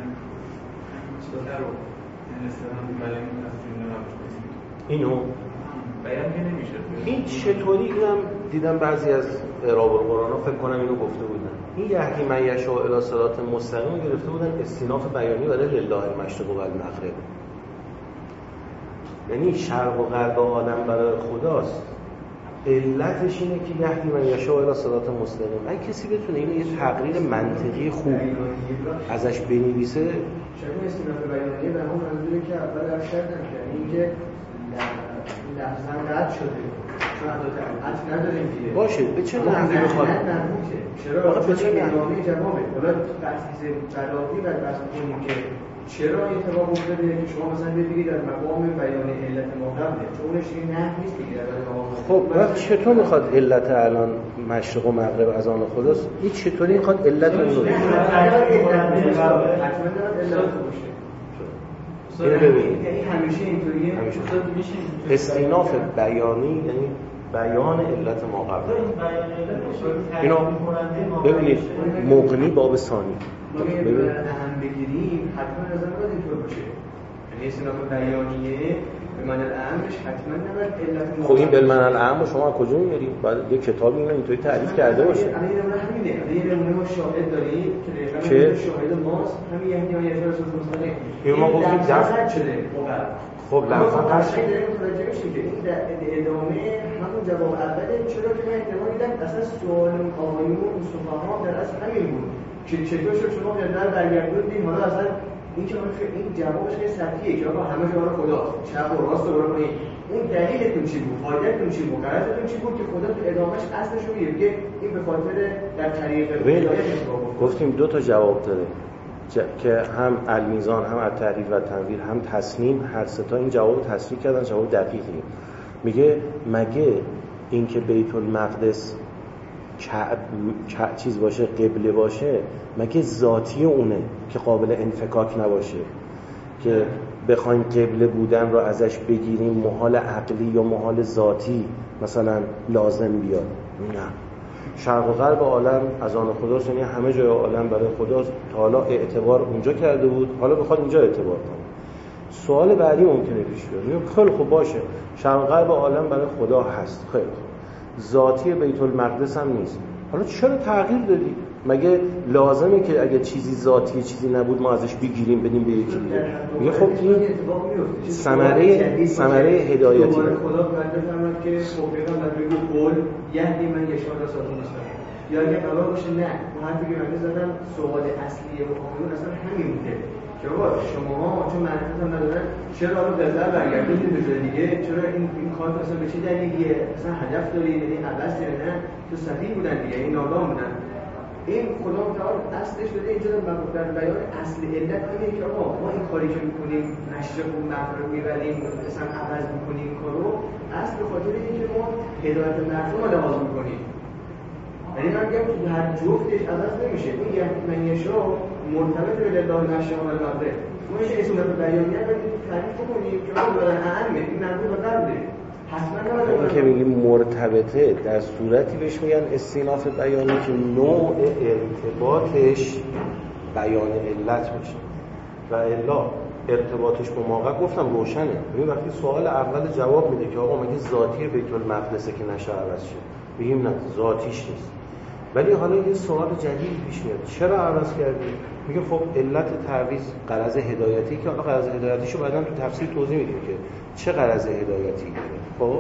اینو بیان که نمیشه. این چطوری؟ اینم دیدم بعضی از اعراب القرآن فکر کنم اینو گفته بودن. این یهدی من یشاء الی صراط مستقیم گرفته بودن استیناف بیانی برای لله المشرق و المغرب. یعنی شرق و غرب عالم برای خداست. علتش اینه که یهدی من یشاء الی صراط مستقیم. اگه کسی بتونه اینو یه تقریر منطقی خوب ازش بنویسه، شما استناد بیانیه به همون منظوری که اول عرض کردم که اینکه لفظاً رد شده چون عطف نداریم دیگه باشه به چه نحوی بخواد چرا به چه نحوی جوابه حالا بحث جلالی و بحث کنیم که چرا اتفاق افتاده که شما مثلا بگید در مقام بیان علت مقابله چون اونش این نحو نیست دیگه در مقام. خب بعد چطور میخواد علت الان مشرق و مغرب از آن خداست؟ این چطوری میخواد علت اون رو اینو ببینید. یعنی همیشه اینطوریه. استیناف بیانی یعنی بیان علت ما قبل. اینو ببینید مغنی باب ثانی. ببینید اهم بگیریم حتما نظر باید اینطور باشه. یعنی استیناف بیانیه به معنی اهمش حتما نباید علت. خب این به معنی اهم شما از کجا میارید؟ بعد یه کتابی اینو اینطوری تعریف کرده باشه. الان این همینه. یه نمونه شاهد داریم که دقیقاً شاهد ماست. همین یعنی آیه رسول الله. این ما گفتیم دفع شده. خب لفظا قشنگ داریم متوجه میشیم که این در ادامه همون جواب اوله چرا که من احتمال دیدم اصلا سوال آقایون مصطفی در اصل همین بود که چطور شد شما در برگردوندین حالا اصلا این که این جوابش خیلی سطحیه که آقا همه جواب خداست چپ و راست و برای اون دلیلتون چی بود فایدهتون چی بود غرضتون چی بود که خدا تو ادامهش اصلش رو میگه این به خاطر در طریق هدایت گفتیم دو تا جواب داره که هم المیزان هم التحریر و تنویر هم تصنیم هر سه تا این جواب تصریح کردن جواب دقیقی. میگه مگه اینکه بیت المقدس چیز باشه قبله باشه مگه ذاتی اونه که قابل انفکاک نباشه که بخوایم قبله بودن رو ازش بگیریم محال عقلی یا محال ذاتی مثلا لازم بیاد؟ نه. شرق و غرب عالم از آن خداست، یعنی همه جای عالم برای خداست. تا حالا اعتبار اونجا کرده بود، حالا بخواد اینجا اعتبار کنه. سوال بعدی ممکنه پیش بیاد. میگم خیلی خوب باشه شرق و غرب عالم برای خدا هست، خیلی خوب ذاتی بیت المقدس هم نیست، حالا چرا تغییر دادی؟ مگه لازمه که اگه چیزی ذاتی چیزی نبود ما ازش بگیریم بدیم به یکی دیگه؟ میگه خب این ثمره هدایتی خدا بفرماد که خب پیغمبر بگو قول یهدی من یشاء الی صراط مستقیم یا اگه قرار باشه نه ما حرفی که من زدم سوال اصلی مقامون اصلا همین بوده که بابا شماها چون معرفت هم ندارن چرا حالا دلدر برگردونید به جای دیگه چرا این کار اصلا به چه دلیلیه اصلا هدف دارید یعنی عبث یا نه تو سفیه بودن دیگه این نادان بودن این خدا تعالی اصلش بده اینجا در بیان اصل علت اینه که آقا ما این کاری که میکنیم نشر و مفرد میبریم مثلا عوض میکنیم این کارو اصل به خاطر اینکه ما هدایت مردم رو لحاظ میکنیم یعنی من میگم تو هر جفتش عوض نمیشه اون یهدی من یشاء مرتبط به لله المشرق و المغرب ما این اسم بیانیه رو تعریف کنیم که ما دارن اهمه این مربوط به قبله این که میگیم مرتبطه در صورتی بهش میگن استیناف بیانی که نوع ارتباطش بیان علت باشه و الا ارتباطش با موقع گفتم روشنه. ببین وقتی سوال اول جواب میده که آقا مگه ذاتی بیت المقدسه که نشه عوض شد، بگیم نه ذاتیش نیست، ولی حالا یه سوال جدید پیش میاد چرا عوض کردی؟ میگه خب علت تعویض غرض هدایتی که حالا غرض هدایتیشو بعداً تو تفسیر توضیح میدیم که چه غرض هدایتی داره. خب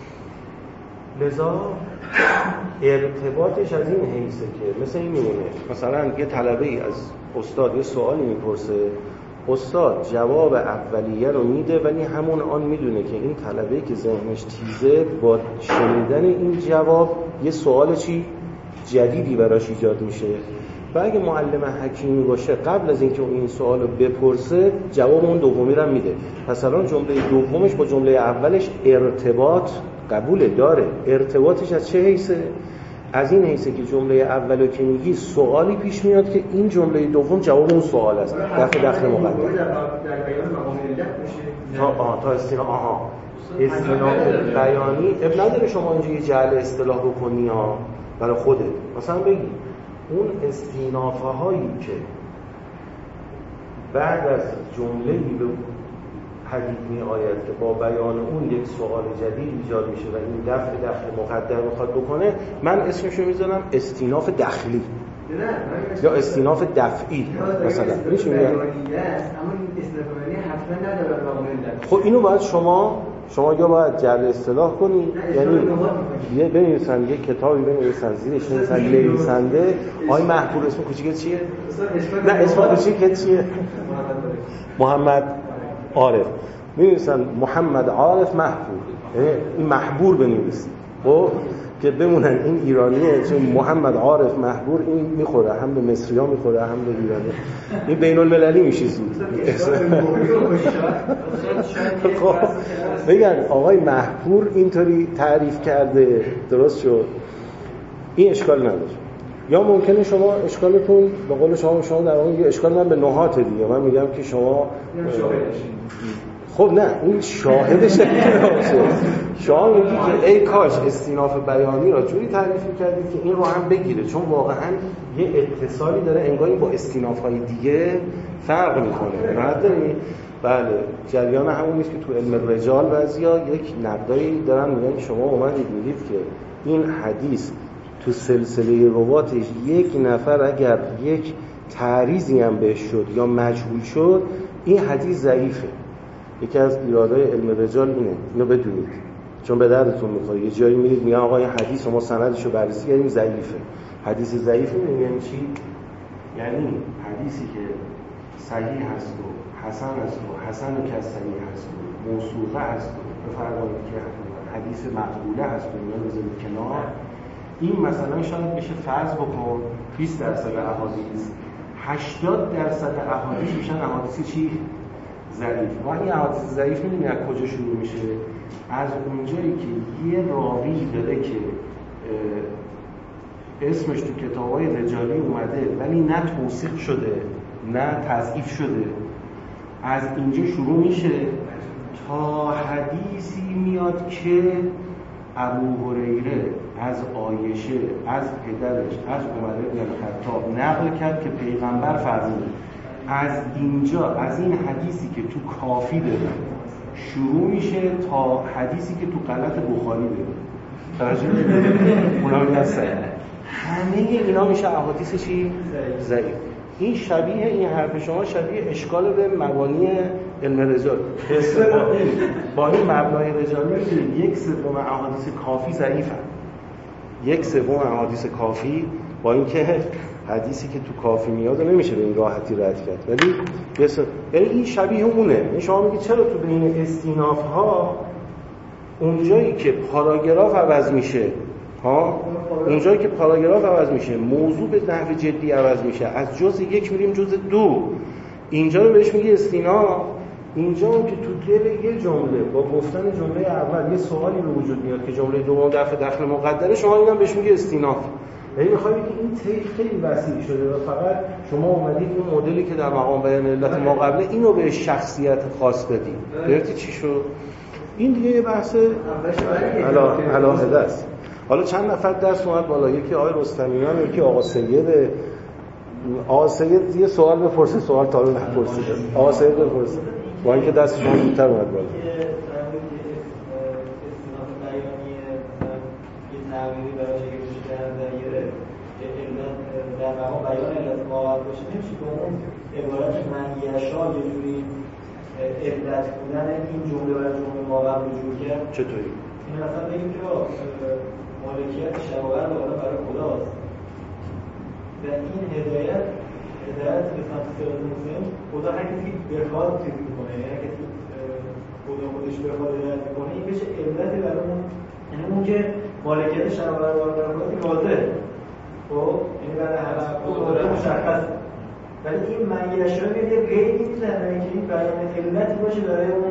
لذا ارتباطش از این حیثه که مثل این میمونه مثلا یه طلبه‌ای از استاد یه سوالی میپرسه، استاد جواب اولیه رو میده ولی همون آن میدونه که این طلبه‌ای که ذهنش تیزه با شنیدن این جواب یه سوال جدیدی براش ایجاد میشه و اگه معلم حکیمی باشه قبل از اینکه این سوالو بپرسه جواب اون دومی رو میده. مثلا جمله دومش با جمله اولش ارتباط قبول داره. ارتباطش از چه حیثه؟ از این حیثه که جمله اولو که میگی سوالی پیش میاد که این جمله دوم جواب اون سوال است. دفع مقدم تا استیناف بیانی اب نداره شما اینجا یه جعل اصطلاح بکنی ها برای خودت. مثلا بگی اون استینافه هایی که بعد از جمله‌ای به حدیث می آید که با بیان اون یک سوال جدید ایجاد میشه و این دفع مقدم میخواد بکنه، من اسمشو میذارم استیناف دخلی یا استیناف دفعی مثلا. میشه میگن اما این استیناف دفعی حتما نداره. خب اینو باید شما شما یا باید جعل اصطلاح کنی، یعنی یه بنویسن، یه کتابی بنویسن، زیرش بنویسن نویسنده آقای محبور. اسم کوچیک چیه؟ نه اسم کوچیک چیه؟ محمد عارف. می‌نویسن محمد عارف محبور، این محبور بنویسن خب که بمونن این ایرانیه، چون محمد عارف محبور این میخوره، هم به مصری‌ها میخوره هم به ایرانی، این بین المللی میشه زود. خب بگن آقای محبور اینطوری تعریف کرده، درست شد، این اشکال نداره. یا ممکنه شما اشکالتون به قول شما در واقع یه اشکال من به نهات دیگه، من میگم که شما خب نه این شاهدش نمیشه. شما میگی که ای کاش استیناف بیانی را جوری تعریف می‌کردید که این رو هم بگیره، چون واقعا یه اتصالی داره، انگار با استیناف‌های دیگه فرق می‌کنه. راحت داری؟ بله، جریان همون نیست که تو علم رجال بعضیا یک نقدایی دارن میگن که شما اومدید میگید که این حدیث تو سلسله رواتش یک نفر اگر یک تعریضی هم بهش شد یا مجهول شد این حدیث ضعیفه. یکی از ایرادهای علم رجال اینو بدونید، چون به دردتون میخوره. یه جایی میرید میگن آقا این حدیث ما سندش رو بررسی کردیم ضعیفه. حدیث ضعیف یعنی چی؟ یعنی حدیثی که صحیح هست و حسن هست و حسن که صحیح هست و موثوقه هست و بفرمایید که حدیث مقبوله هست و اینا بذارید کنار. این مثلا شاید بشه فرض بکن 20% احادیث، 80% احادیث میشن احادیث چی؟ ضعیف. و این احادیث ضعیف میدونی از کجا شروع میشه؟ از اونجایی که یه راوی داره که اسمش تو کتابای رجالی اومده ولی نه توثیق شده نه تضعیف شده، از اینجا شروع میشه تا حدیثی میاد که ابو هریره از عایشه از پدرش از عمر بن الخطاب نقل کرد که پیغمبر فرمود. از اینجا از این حدیثی که تو کافی داره شروع میشه تا حدیثی که تو غلط بخاری داره. توجه می‌کنید؟ اونا میگن صحیح. همه اینا میشه احادیث چی؟ ضعیف. این شبیه این حرف شما شبیه اشکال به مبانی علم رجال. با این مبنای رجالی یک سوم احادیث کافی ضعیفن. یک سوم احادیث کافی با اینکه حدیثی که تو کافی میاد نمیشه به این راحتی رد کرد، ولی یعنی این شبیه اونه. این شما میگید چرا تو بین استیناف ها اونجایی که پاراگراف عوض میشه اونجایی که پاراگراف عوض میشه موضوع به نحو جدی عوض میشه، از جزء یک میریم جزء دو، اینجا رو بهش میگه استیناف. اینجا که تو دل یه جمله با گفتن جمله اول یه سوالی به وجود میاد که جمله دوم دفع مقدره، شما اینم بهش میگه استیناف. یعنی میخواید که این طیف خیلی وسیع شده و فقط شما اومدید اون مدلی که در مقام بیان علت ما قبله اینو به شخصیت خاص بدید. گرفتی چی شد؟ این دیگه یه بحث علاهده است. حالا چند نفر درس اومد بالا، یکی آقای رستمیان، یکی آقا سید. آقا سید یه سوال بپرسه، سوال تا رو نپرسید. آقا سید بپرسه با اینکه دست شما زودتر اومد بالا. در مقام بیان علت ماقبل باشه نمیشه که اون عبارت منیشا یه جوری علت بودن این جمله و جمله ماقبل رو جور کرد. چطوری؟ این مثلا بگیم که مالکیت شباور واقعا برای خداست و این هدایت به سمت صراط مستقیم خدا هر کسی بخواد چیز میکنه، یعنی هر کسی خدا خودش بخواد هدایت میکنه، این بشه علتی برای اون، یعنی اون که مالکیت شباور برای خداست واضحه. خب این برای همه مشخص، ولی این منیشه رو یه قیدی میزنه که این بیان علتی باشه برای اون.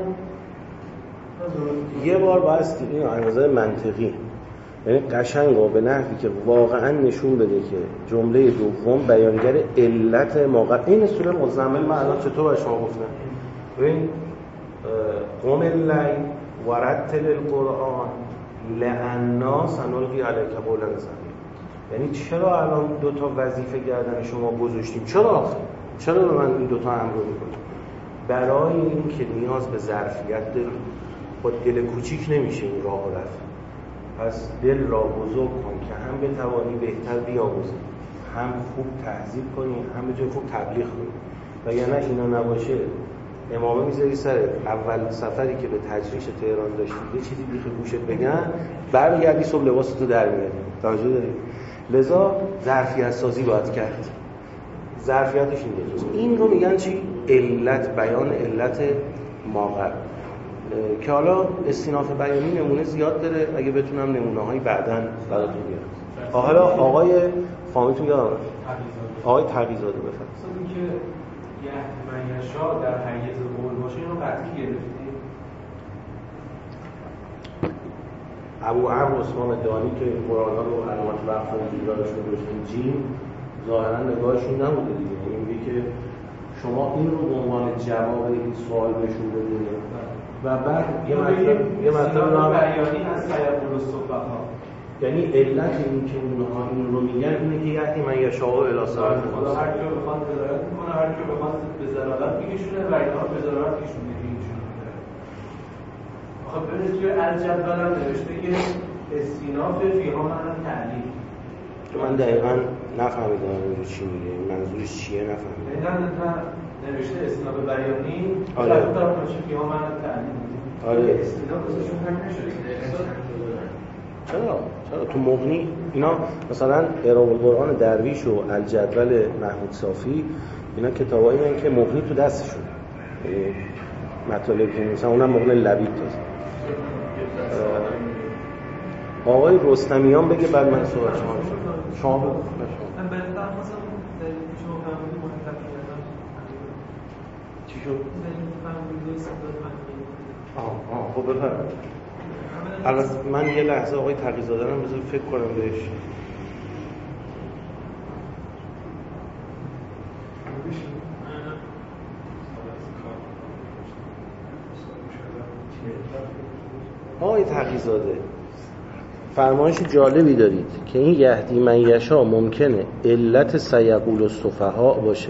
یه بار بایستی این عرضه منطقی، یعنی قشنگ و به نحوی که واقعا نشون بده که جمله دوم بیانگر علت موقع. این سوره مزمل من الان چطور برای شما گفتم؟ ببین قم اللیل و رتل القرآن لأنا سنلقی علیک قولا ثقیلا. یعنی چرا الان دو تا وظیفه گردن شما گذاشتیم؟ چرا به من این دو تا امر میکنید؟ برای این که نیاز به ظرفیت داریم. با دل کوچیک نمیشه این راه رفت. پس دل را بزرگ کن که هم بتوانی بهتر بیاموزی، هم خوب تهذیب کنی، هم بتونی خوب تبلیغ کنی. وگرنه اینا نباشه امامه میذاری سر اول سفری که به تجریش تهران داشتی یه چیزی بیخ گوشت بگن برمیگردی صبح لباستو در میاری. توجه داری؟ لذا ظرفیت سازی باید کرد. ظرفیتش این رو میگن چی؟ علت، بیان علت ماقر که حالا استیناف بیانی نمونه زیاد داره. اگه بتونم نمونه‌هایی بعداً براتون بیارم. حالا آقای فامیلتون یادم آقای تقی‌زاده بفرمایید. مثلا که یحیی من یشاء در حیز قول باشه اینو قطعی گرفتیم. ابو عمرو عثمان دانی که قرآن رو علامت وقف اونجوراشون داشتیم جیم ظاهرا نگاهشون نبوده دیگه. این میگه که شما این رو به عنوان جواب این سوال بهشون بدید و بعد یه مطلب رو بیانی از سیقول الصفحاء، یعنی علت این که اونها این رو میگن اینه که یحیی من یشاء الی صراط خدا هر کی رو بخواد هدایت میکنه، هر کی رو بخواد به ضلالت میکشونه و اینا به ضلالت میکشونه. آخه ببینید توی الجدول هم نوشته که استیناف فیها معنی تعلیل. من دقیقاً نفهمیدم اینو چی میگه، منظورش چیه نفهمیدم. نه نوشته استیناف بیانی، آره. در طرف نوشته فیها معنی تعلیل. آره. استیناف ازشون هم نشده. چرا تو مغنی اینا مثلا اعراب القرآن درویش و الجدول محمود صافی اینا کتابایی هستن که مغنی تو دستشون مطالب که مثلا اونم مغنی لبیب تازه. آقای رستمیان بگه بعد من صحبت شما بگو. من بهتر مثلا شما فرمودید محترم کردم چی شد؟ فرمودید استدلال خب بفرمایید. البته من یه لحظه آقای تقی‌زاده رو بذار فکر کنم بهش. آقای تقی‌زاده فرمایش جالبی دارید که این یهدی من یشاء ممکنه علت سیقول الصفحاء باشه،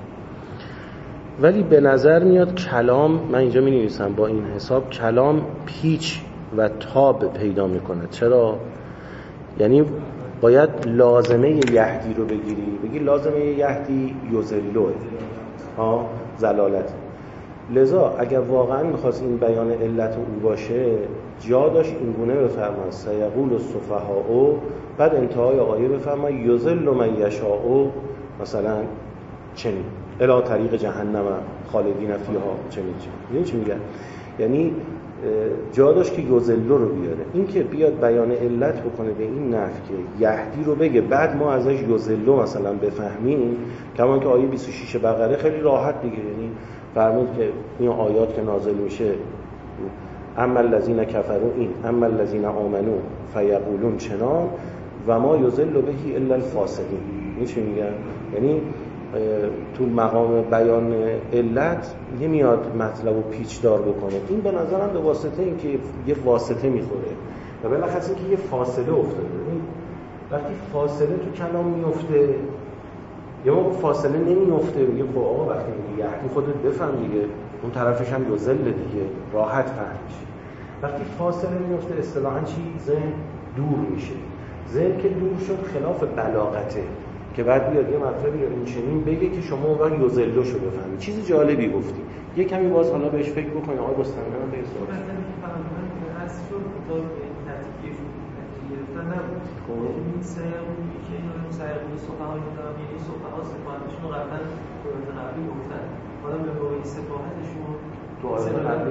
ولی به نظر میاد کلام، من اینجا می نویسم با این حساب، کلام پیچ و تاب پیدا میکنه. چرا؟ یعنی باید لازمه یهدی رو بگی لازمه یهدی یذلوه زلالت. لذا اگر واقعا میخواست این بیان علت او باشه جا داشت این گونه بفرمان سیقول الصفحاء، بعد انتهای آیه بفرمان یذل من یشاء مثلا چنین الی طریق جهنم خالدین فیها چنین چی میگن؟ یعنی جا داشت که یذل رو بیاره. این که بیاد بیان علت بکنه به این نحو که یهدی رو بگه بعد ما ازش یذل مثلا بفهمیم، کما که آیه 26 بقره خیلی راحت دیگه، یعنی فرمود که این آیات که نازل میشه اما الذین کفروا این اما الذین آمنوا فیقولون چنان و ما یذل به الا الفاسقین. این چی میگن؟ یعنی تو مقام بیان علت نمیاد مطلب و پیچ دار بکنه. این به نظرم به واسطه این که یه واسطه میخوره و بالاخص این که یه فاصله افتاده. وقتی فاصله تو کلام میفته یا ما فاصله نمیفته میگه خب آقا وقتی میگه یحیی خودت بفهم دیگه، اون طرفش هم یذل دیگه، راحت فهم میشه. وقتی فاصله میفته اصطلاحاً چی؟ ذهن دور میشه. ذهن که دور شد خلاف بلاغته که بعد بیاد یه مطلبی رو این چنین بگه که شما اون یذلو شو بفهمید. چیز جالبی گفتی. یه کمی باز حالا بهش فکر بکنید. آقای رستمیان به سوال این سیقولی که این سیقول صفحاء میدارم، یعنی صفحاء صفحاتشون رو قبلا قرآن قبلی گفتن، حالا به قوی صفحاتشون تو آیه قبلی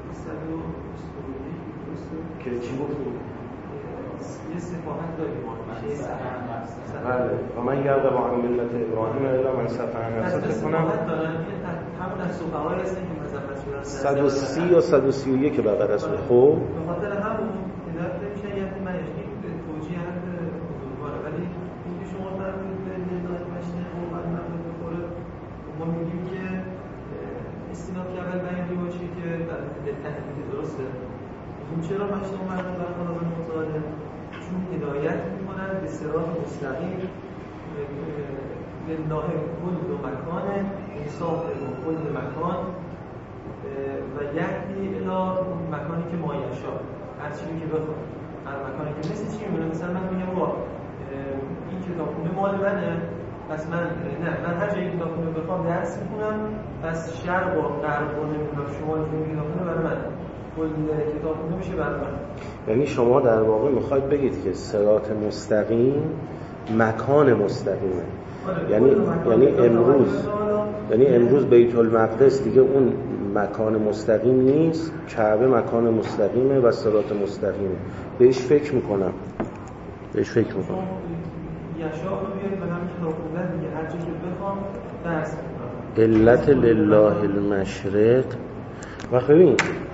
که چی گفتیم؟ یه صفحات داریم بله و من یرغب عن ملت ابراهیم الا من صفحه نفسه کنم همون از صفحاء هستن که مذبت شدن 130 یا 131 بقره است. خب به خاطر همون هدایت نمیشه یعنی من توجیه هم بزرگواره، ولی اینکه شما فرمودید به هدایت مشنه قومت مملکت بخوره، ما میگیم که استیناف که اول بیانی باشه که تحقیق درسته. این چرا مشنه مردم برخواه مطالعه؟ چون هدایت میکنن به صراط مستقیم لله کل مکان انصاف کل مکان و یهدی الی مکانی که ما یشاء، هر چیزی که بخواد، هر مکانی که مثل چی میمونه. مثلا من میگم این کتابخونه مال منه، پس من هر جایی کتابخونه بخوام درس میخونم، پس شرق و غرب و نمیدونم شمال کتابخونه برای من، کل کتابخونه میشه برای من. یعنی شما در واقع میخواید بگید که صراط مستقیم مکان مستقیمه. یعنی امروز بیت المقدس دیگه اون مکان مستقیم نیست، کعبه مکان مستقیمه و صراط مستقیمه. بهش فکر میکنم. یشاء رو بیاریم به همین کتاب خوندن دیگه، هر چی که بخوام درس میکنم. علت لله المشرق. و ببین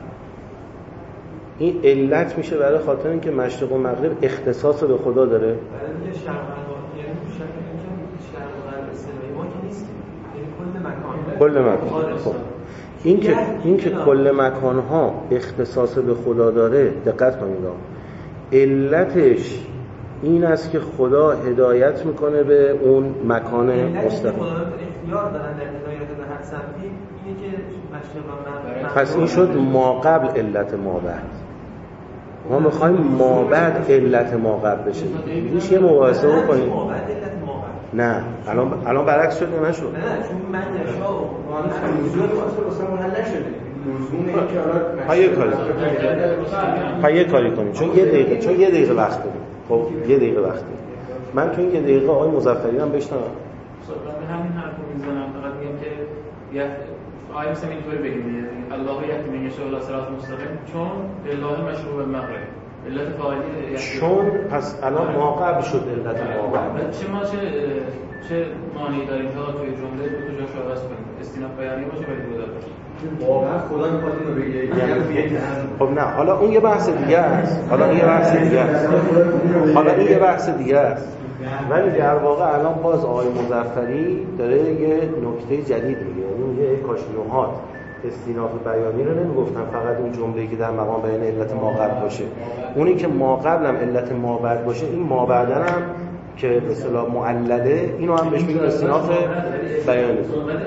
این علت میشه برای خاطر اینکه مشرق و مغرب اختصاص به خدا داره. برای دیگه شرق و غرب، یعنی شرق و غرب اصطلاحی ما که نیست، یعنی کل مکان. خب این که کل مکان ها اختصاص به خدا داره، دقت کنید. علتش این است که خدا هدایت میکنه به اون مکان مستقیم. خدا اختیار دارن در هدایت به هر سمتی، اینه که مشرق و مغرب. پس این شد ما قبل علت ما بعد. ما میخوایم ما بعد علت ما قبل بشه. میشه یه مباحثه بکنیم. نه الان برعکس شد یا نشد؟ نه چون من یشاء موضوع واسه محل نشده. لزوم این که یه کاری کنیم چون یه دقیقه وقت داریم. خب یه دقیقه وقت داریم. من تو این یه دقیقه آقای مظفری هم بشنوم. من همین حرفو میزنم، فقط میگم که آیه مثلا اینطوری بگیم الله یهدی من یشاء الی صراط مستقیم، چون لله مشروع المغرب علت فاعلی چون پس الان ما قبل شد علت ما قبل. چه معنی داریم تا توی جمله دو تا جاش عوض کنیم؟ استیناف بیانی باشه ولی دو باشه. واقعا خدا میخواد اینو بگه. خب نه، حالا اون یه بحث دیگه است. ولی در واقع الان باز آقای مظفری داره یه نکته جدید میگه. یعنی یه کاشنوهات استیناف بیانی رو نمیگفتن فقط اون جمله‌ای که در مقام بیان علت ما قبل باشه، اونی که ما قبل هم علت ما بعد باشه، این ما بعدن هم که به اصطلاح معلله، اینو هم بهش میگن استیناف بیانی.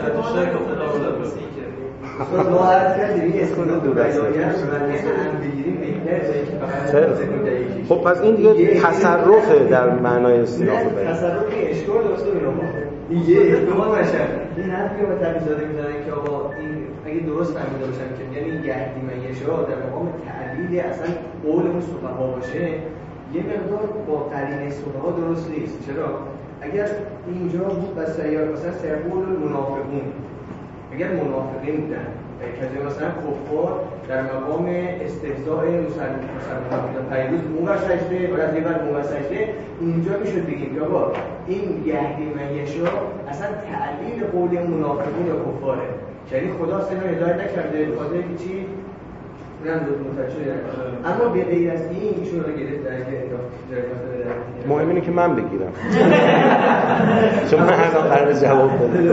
ما هر کسی اسم دو دسته هم بگیریم بهتره. خب پس این دیگه تصرفه در معنای استیناف بیانی. تصرف اشکال درست دیگه احتمال باشه. این حرفی رو تبیزاده میزنن که آقا این اگه درست فهمیده باشن که یعنی یهدی من یشاء در مقام تعلیل اصلا قول اون سخن‌ها باشه، یه مقدار با قرینه سخن‌ها درست نیست. چرا؟ اگر اینجا بود بس مثلا سرقول المنافقون، اگر منافقین بودن که مثلا کفار در مقام استهزاء مسلمانان بودن، پیروز موقع سجده باید دیگر موقع سجده، اینجا میشد بگیم که آقا این یهدی من یشاء اصلا تعلیل قول منافقین و کفاره، یعنی خدا اصلا هدایت نکرده بخاطر اینکه چی؟ اونم متوجه. اما به غیر از این ایشون رو گرفت در مهم اینه که من بگیرم چون من هر قرار جواب بدم.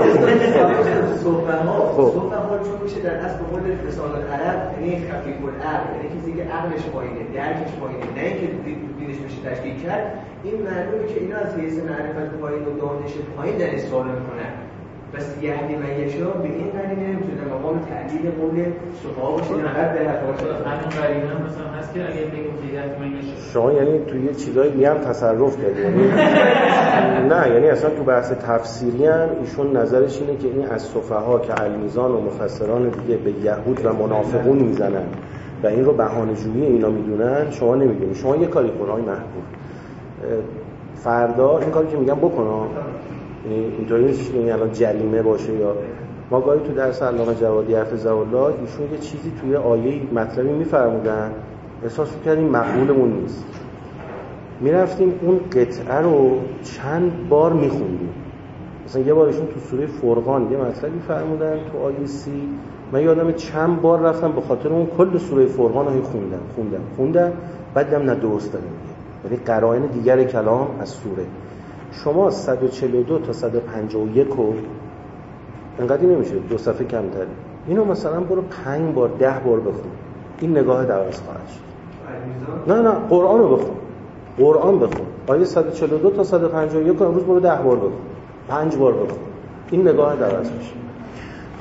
صحبت‌ها چون میشه در اصل به قول لسان العرب یعنی خفیف العقل، یعنی کسی که عقلش پایینه، درکش پایینه، نه اینکه دینش بشه تشکیک کرد. این معلومه که اینا از حیث معرفت پایین و دانش پایین در استفاده میکنن. بس یهدی من یشاء به این قرینه نمیتونه مقام تعلیل قول صحابه باشه، نقد به حرف باشه. همین قرینه هم مثلا هست که اگه بگیم که یهدی من یشاء، شما یعنی توی یه چیزایی دیگه هم تصرف کردید. نه یعنی اصلا تو بحث تفسیری هم ایشون نظرش اینه که این از صفحا که المیزان و مفسران دیگه به یهود و منافقون میزنن و این رو بهانه‌جویی اینا میدونن، شما نمیدونید. شما یه کاری کن آقای محبوب، فردا این کاری که میگم بکن، اینطوری نیست که این الان جریمه باشه. یا ما گاهی تو درس علامه جوادی حفظه الله ایشون یه چیزی توی آیه مطلبی میفرمودن، احساس می‌کردیم مقبولمون نیست، میرفتیم اون قطعه رو چند بار میخوندیم. مثلا یه بار ایشون تو سوره فرقان یه مطلبی فرمودن تو آیه 30، من یادم چند بار رفتم به خاطر اون کل سوره فرقان رو خوندم بعد دیدم نه درست داره میگه، یعنی قرائن دیگر کلام از سوره. شما 142 تا 151 رو انقدر نمیشه، 2 صفحه کمتره، اینو مثلا برو 5 بار 10 بار بخون، این نگاه درست خواهد شد. نه قرآن بخون آیه 142 تا 151 امروز برو 10 بار بخون، 5 بار بخون، این نگاه درست میشه.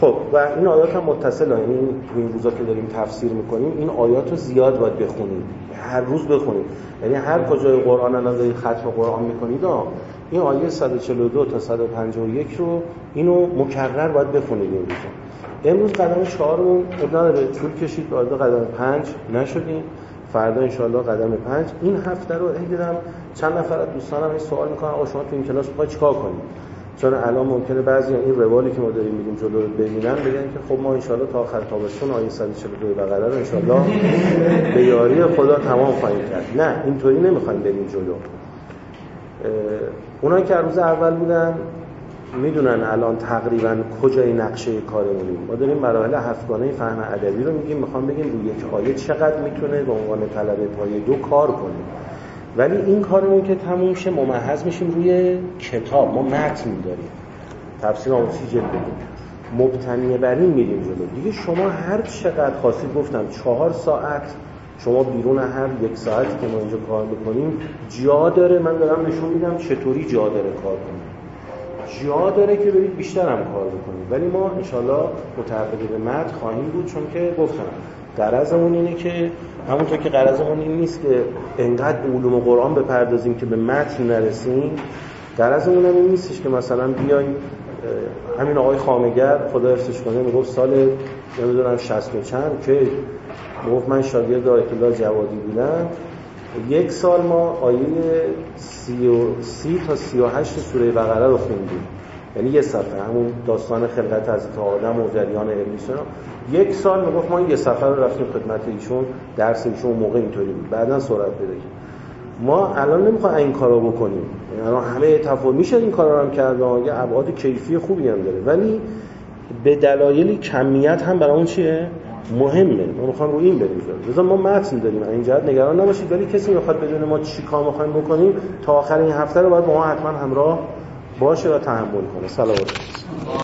خب و این آیات هم متصله، یعنی تو این روزا که داریم تفسیر میکنیم این آیات رو زیاد باید بخونیم، هر روز بخونیم. یعنی هر کجای قرآن الان دارید ختم قرآن میکنید این آیه 142 تا 151 رو اینو مکرر باید بخونید این روزا. امروز قدم 4 رو نداره طول کشید، فردا قدم 5 نشدیم، فردا انشالله قدم 5. این هفته رو دیدم چند نفر از دوستانم این سوال میکنن آقا شما تو این کلاس میخواید چیکار کنید؟ چون الان ممکنه بعضی این روالی که ما داریم میگیم جلو رو ببینن بگن که خب ما انشالله تا آخر تابستون آیه 142 بقره رو انشالله به یاری خدا تمام خواهیم کرد. نه اینطوری نمیخوایم بریم جلو. اونایی که روز اول بودن میدونن الان تقریبا کجای نقشه کارمونیم. ما داریم مراحل هفتگانه فهم ادبی رو میگیم، میخوام بگیم روی یک آیه چقدر میتونه به عنوان طلبه پایه 2 کار کنیم. ولی این کارمون که تموم شه ممحض میشیم روی کتاب. ما متن داریم، تفسیر آموزشی جلد بدیم، مبتنی بر این میریم جلو. دیگه شما هر چقدر خواستید، گفتم 4 ساعت شما بیرون هر 1 ساعتی که ما اینجا کار میکنیم جا داره. من دارم نشون میدم چطوری جا داره کار کنیم، جا داره که برید بیشتر هم کار بکنید. ولی ما انشالله متعهد به متن خواهیم بود، چون که گفتم غرضمون اینه که همونطور که غرضمون این نیست که انقدر علوم قرآن بپردازیم که به متن نرسیم، غرضمون هم این نیستش که مثلا بیایم همین آقای خامگر خدا حفظش کنه میگفت سال نمیدونم 60 و چند که گفت من شاگرد آیت الله جوادی بودم، 1 سال ما آیه 30 تا 38 سوره بقره رو خوندیم. یعنی 1 صفحه، همون داستان خلقت حضرت آدم و جریان ابلیس. 1 سال میگفت ما 1 صفحه رو رفتیم خدمت ایشون، درس ایشون موقع اینطوری بود، بعداً سرعت پیدا کرد. ما الان نمیخوایم این کارو بکنیم، یعنی الان همه تفاوت میشه این کارا رو هم کرد، یه ابعاد کیفی خوبی هم داره، ولی به دلایل کمیت هم برامون چیه مهمه. ما میخوایم رو این بریم جلو. لذا ما متن داریم، این جهت نگران نباشید. ولی کسی میخواد بدون ما چی کار میخوایم بکنیم تا آخر این هفته رو باید با ما حتما همراه باشه و تحمل کنه. سلام.